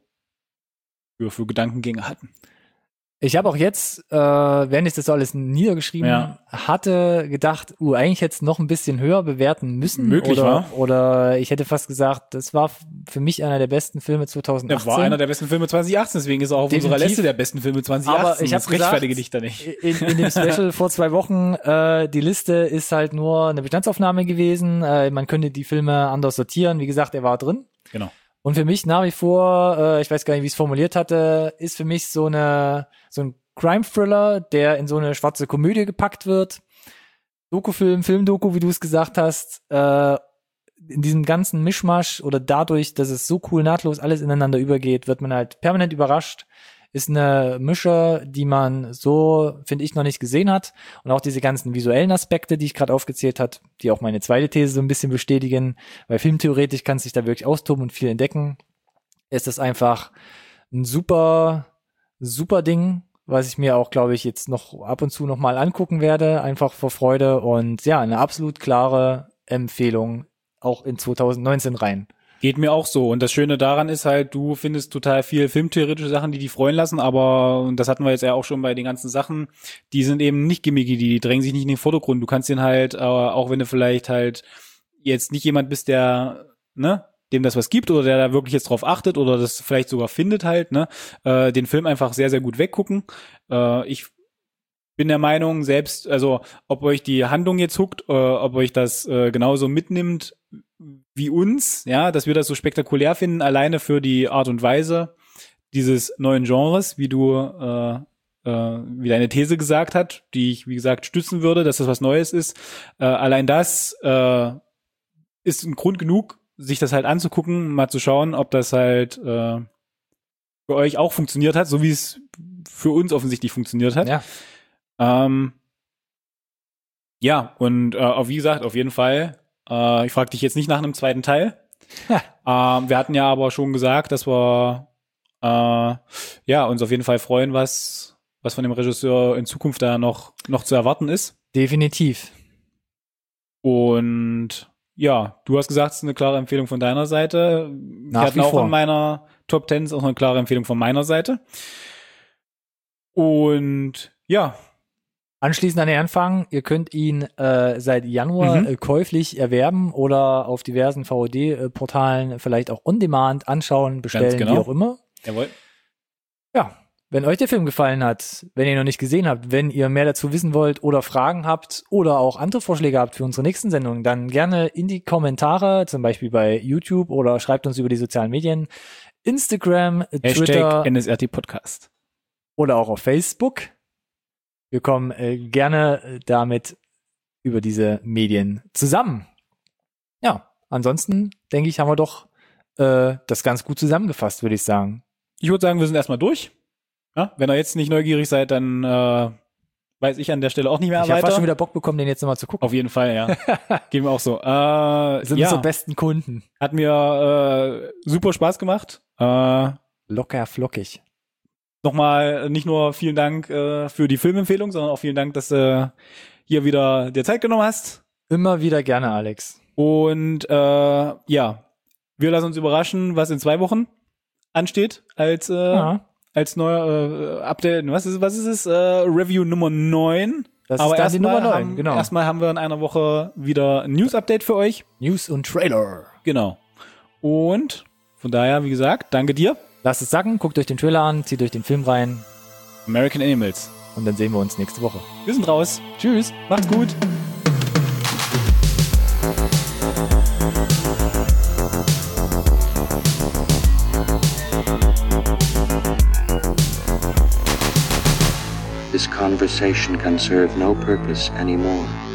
für, für Gedankengänge hatten. Ich habe auch jetzt, äh, während ich das so alles niedergeschrieben Ja. hatte, gedacht, uh, eigentlich hätte es noch ein bisschen höher bewerten müssen. Möglich, oder, wa? oder ich hätte fast gesagt, das war f- für mich einer der besten Filme zwanzig achtzehn. Er war einer der besten Filme zwanzig achtzehn, deswegen ist er auch auf unserer Definitiv. Liste der besten Filme zwanzig achtzehn. Aber ich habe das rechtfertige gesagt, dich da nicht. In, in dem Special vor zwei Wochen, äh, die Liste ist halt nur eine Bestandsaufnahme gewesen. Äh, man könnte die Filme anders sortieren. Wie gesagt, er war drin. Genau. Und für mich nach wie vor, äh, ich weiß gar nicht, wie ich es formuliert hatte, ist für mich so eine so ein Crime-Thriller, der in so eine schwarze Komödie gepackt wird. Dokufilm, Filmdoku, wie du es gesagt hast, äh, in diesem ganzen Mischmasch oder dadurch, dass es so cool nahtlos alles ineinander übergeht, wird man halt permanent überrascht. Ist eine Mische, die man so, finde ich, noch nicht gesehen hat. Und auch diese ganzen visuellen Aspekte, die ich gerade aufgezählt hat, die auch meine zweite These so ein bisschen bestätigen, weil filmtheoretisch kannst du dich da wirklich austoben und viel entdecken, ist das einfach ein super, super Ding, was ich mir auch, glaube ich, jetzt noch ab und zu noch mal angucken werde, einfach vor Freude. Und ja, eine absolut klare Empfehlung auch in zwanzig neunzehn rein. Geht mir auch so. Und das Schöne daran ist halt, du findest total viel filmtheoretische Sachen, die dich freuen lassen, aber, und das hatten wir jetzt ja auch schon bei den ganzen Sachen, die sind eben nicht gimmicky, die drängen sich nicht in den Vordergrund. Du kannst den halt, äh, auch wenn du vielleicht halt jetzt nicht jemand bist, der, ne, dem das was gibt oder der da wirklich jetzt drauf achtet oder das vielleicht sogar findet halt, ne, äh, den Film einfach sehr, sehr gut weggucken. Äh, ich bin der Meinung, selbst, also ob euch die Handlung jetzt huckt, äh, ob euch das äh, genauso mitnimmt wie uns, ja, dass wir das so spektakulär finden, alleine für die Art und Weise dieses neuen Genres, wie du, äh, äh, wie deine These gesagt hat, die ich, wie gesagt, stützen würde, dass das was Neues ist. Äh, allein das äh, ist ein Grund genug, sich das halt anzugucken, mal zu schauen, ob das halt äh, für euch auch funktioniert hat, so wie es für uns offensichtlich funktioniert hat. Ja. Ähm, ja, und äh, wie gesagt, auf jeden Fall. Äh, ich frage dich jetzt nicht nach einem zweiten Teil. ähm, wir hatten ja aber schon gesagt, dass wir äh, ja uns auf jeden Fall freuen, was was von dem Regisseur in Zukunft da noch noch zu erwarten ist. Definitiv. Und ja, du hast gesagt, es ist eine klare Empfehlung von deiner Seite. Nach wir hatten wie auch vor. in meiner Top Ten auch eine klare Empfehlung von meiner Seite. Und ja, Anschließend an den Anfang, ihr könnt ihn äh, seit Januar Mhm. äh, käuflich erwerben oder auf diversen V O D-Portalen vielleicht auch on demand anschauen, bestellen, genau. wie auch immer. jawohl. Ja, wenn euch der Film gefallen hat, wenn ihr ihn noch nicht gesehen habt, wenn ihr mehr dazu wissen wollt oder Fragen habt oder auch andere Vorschläge habt für unsere nächsten Sendungen, dann gerne in die Kommentare, zum Beispiel bei YouTube oder schreibt uns über die sozialen Medien, Instagram, Twitter Hashtag N S R T Podcast. oder auch auf Facebook. Wir kommen äh, gerne äh, damit über diese Medien zusammen. Ja, ansonsten denke ich, haben wir doch äh, das ganz gut zusammengefasst, würde ich sagen. Ich würde sagen, wir sind erstmal durch. Ja, wenn ihr jetzt nicht neugierig seid, dann äh, weiß ich an der Stelle auch nicht mehr Ich habe weiter. fast schon wieder Bock bekommen, den jetzt nochmal zu gucken. Auf jeden Fall, ja. Gehen wir auch so. Äh, Sind ja, unsere besten Kunden. hat mir äh, super Spaß gemacht. Äh, Locker flockig. Nochmal nicht nur vielen Dank äh, für die Filmempfehlung, sondern auch vielen Dank, dass du hier wieder dir Zeit genommen hast. Immer wieder gerne, Alex. Und äh, ja, wir lassen uns überraschen, was in zwei Wochen ansteht als äh, Ja. als neuer äh, Update. Was ist was ist es? Äh, Review Nummer neun. Das Aber ist dann die erstmal Nummer neun, haben, genau. Erstmal haben wir in einer Woche wieder ein News-Update für euch. News und Trailer. Genau. Und von daher, wie gesagt, danke dir. Lasst es sacken, guckt euch den Trailer an, zieht euch den Film rein American Animals. und dann sehen wir uns nächste Woche. Wir sind raus. Tschüss. Macht's gut. This conversation can serve no purpose anymore.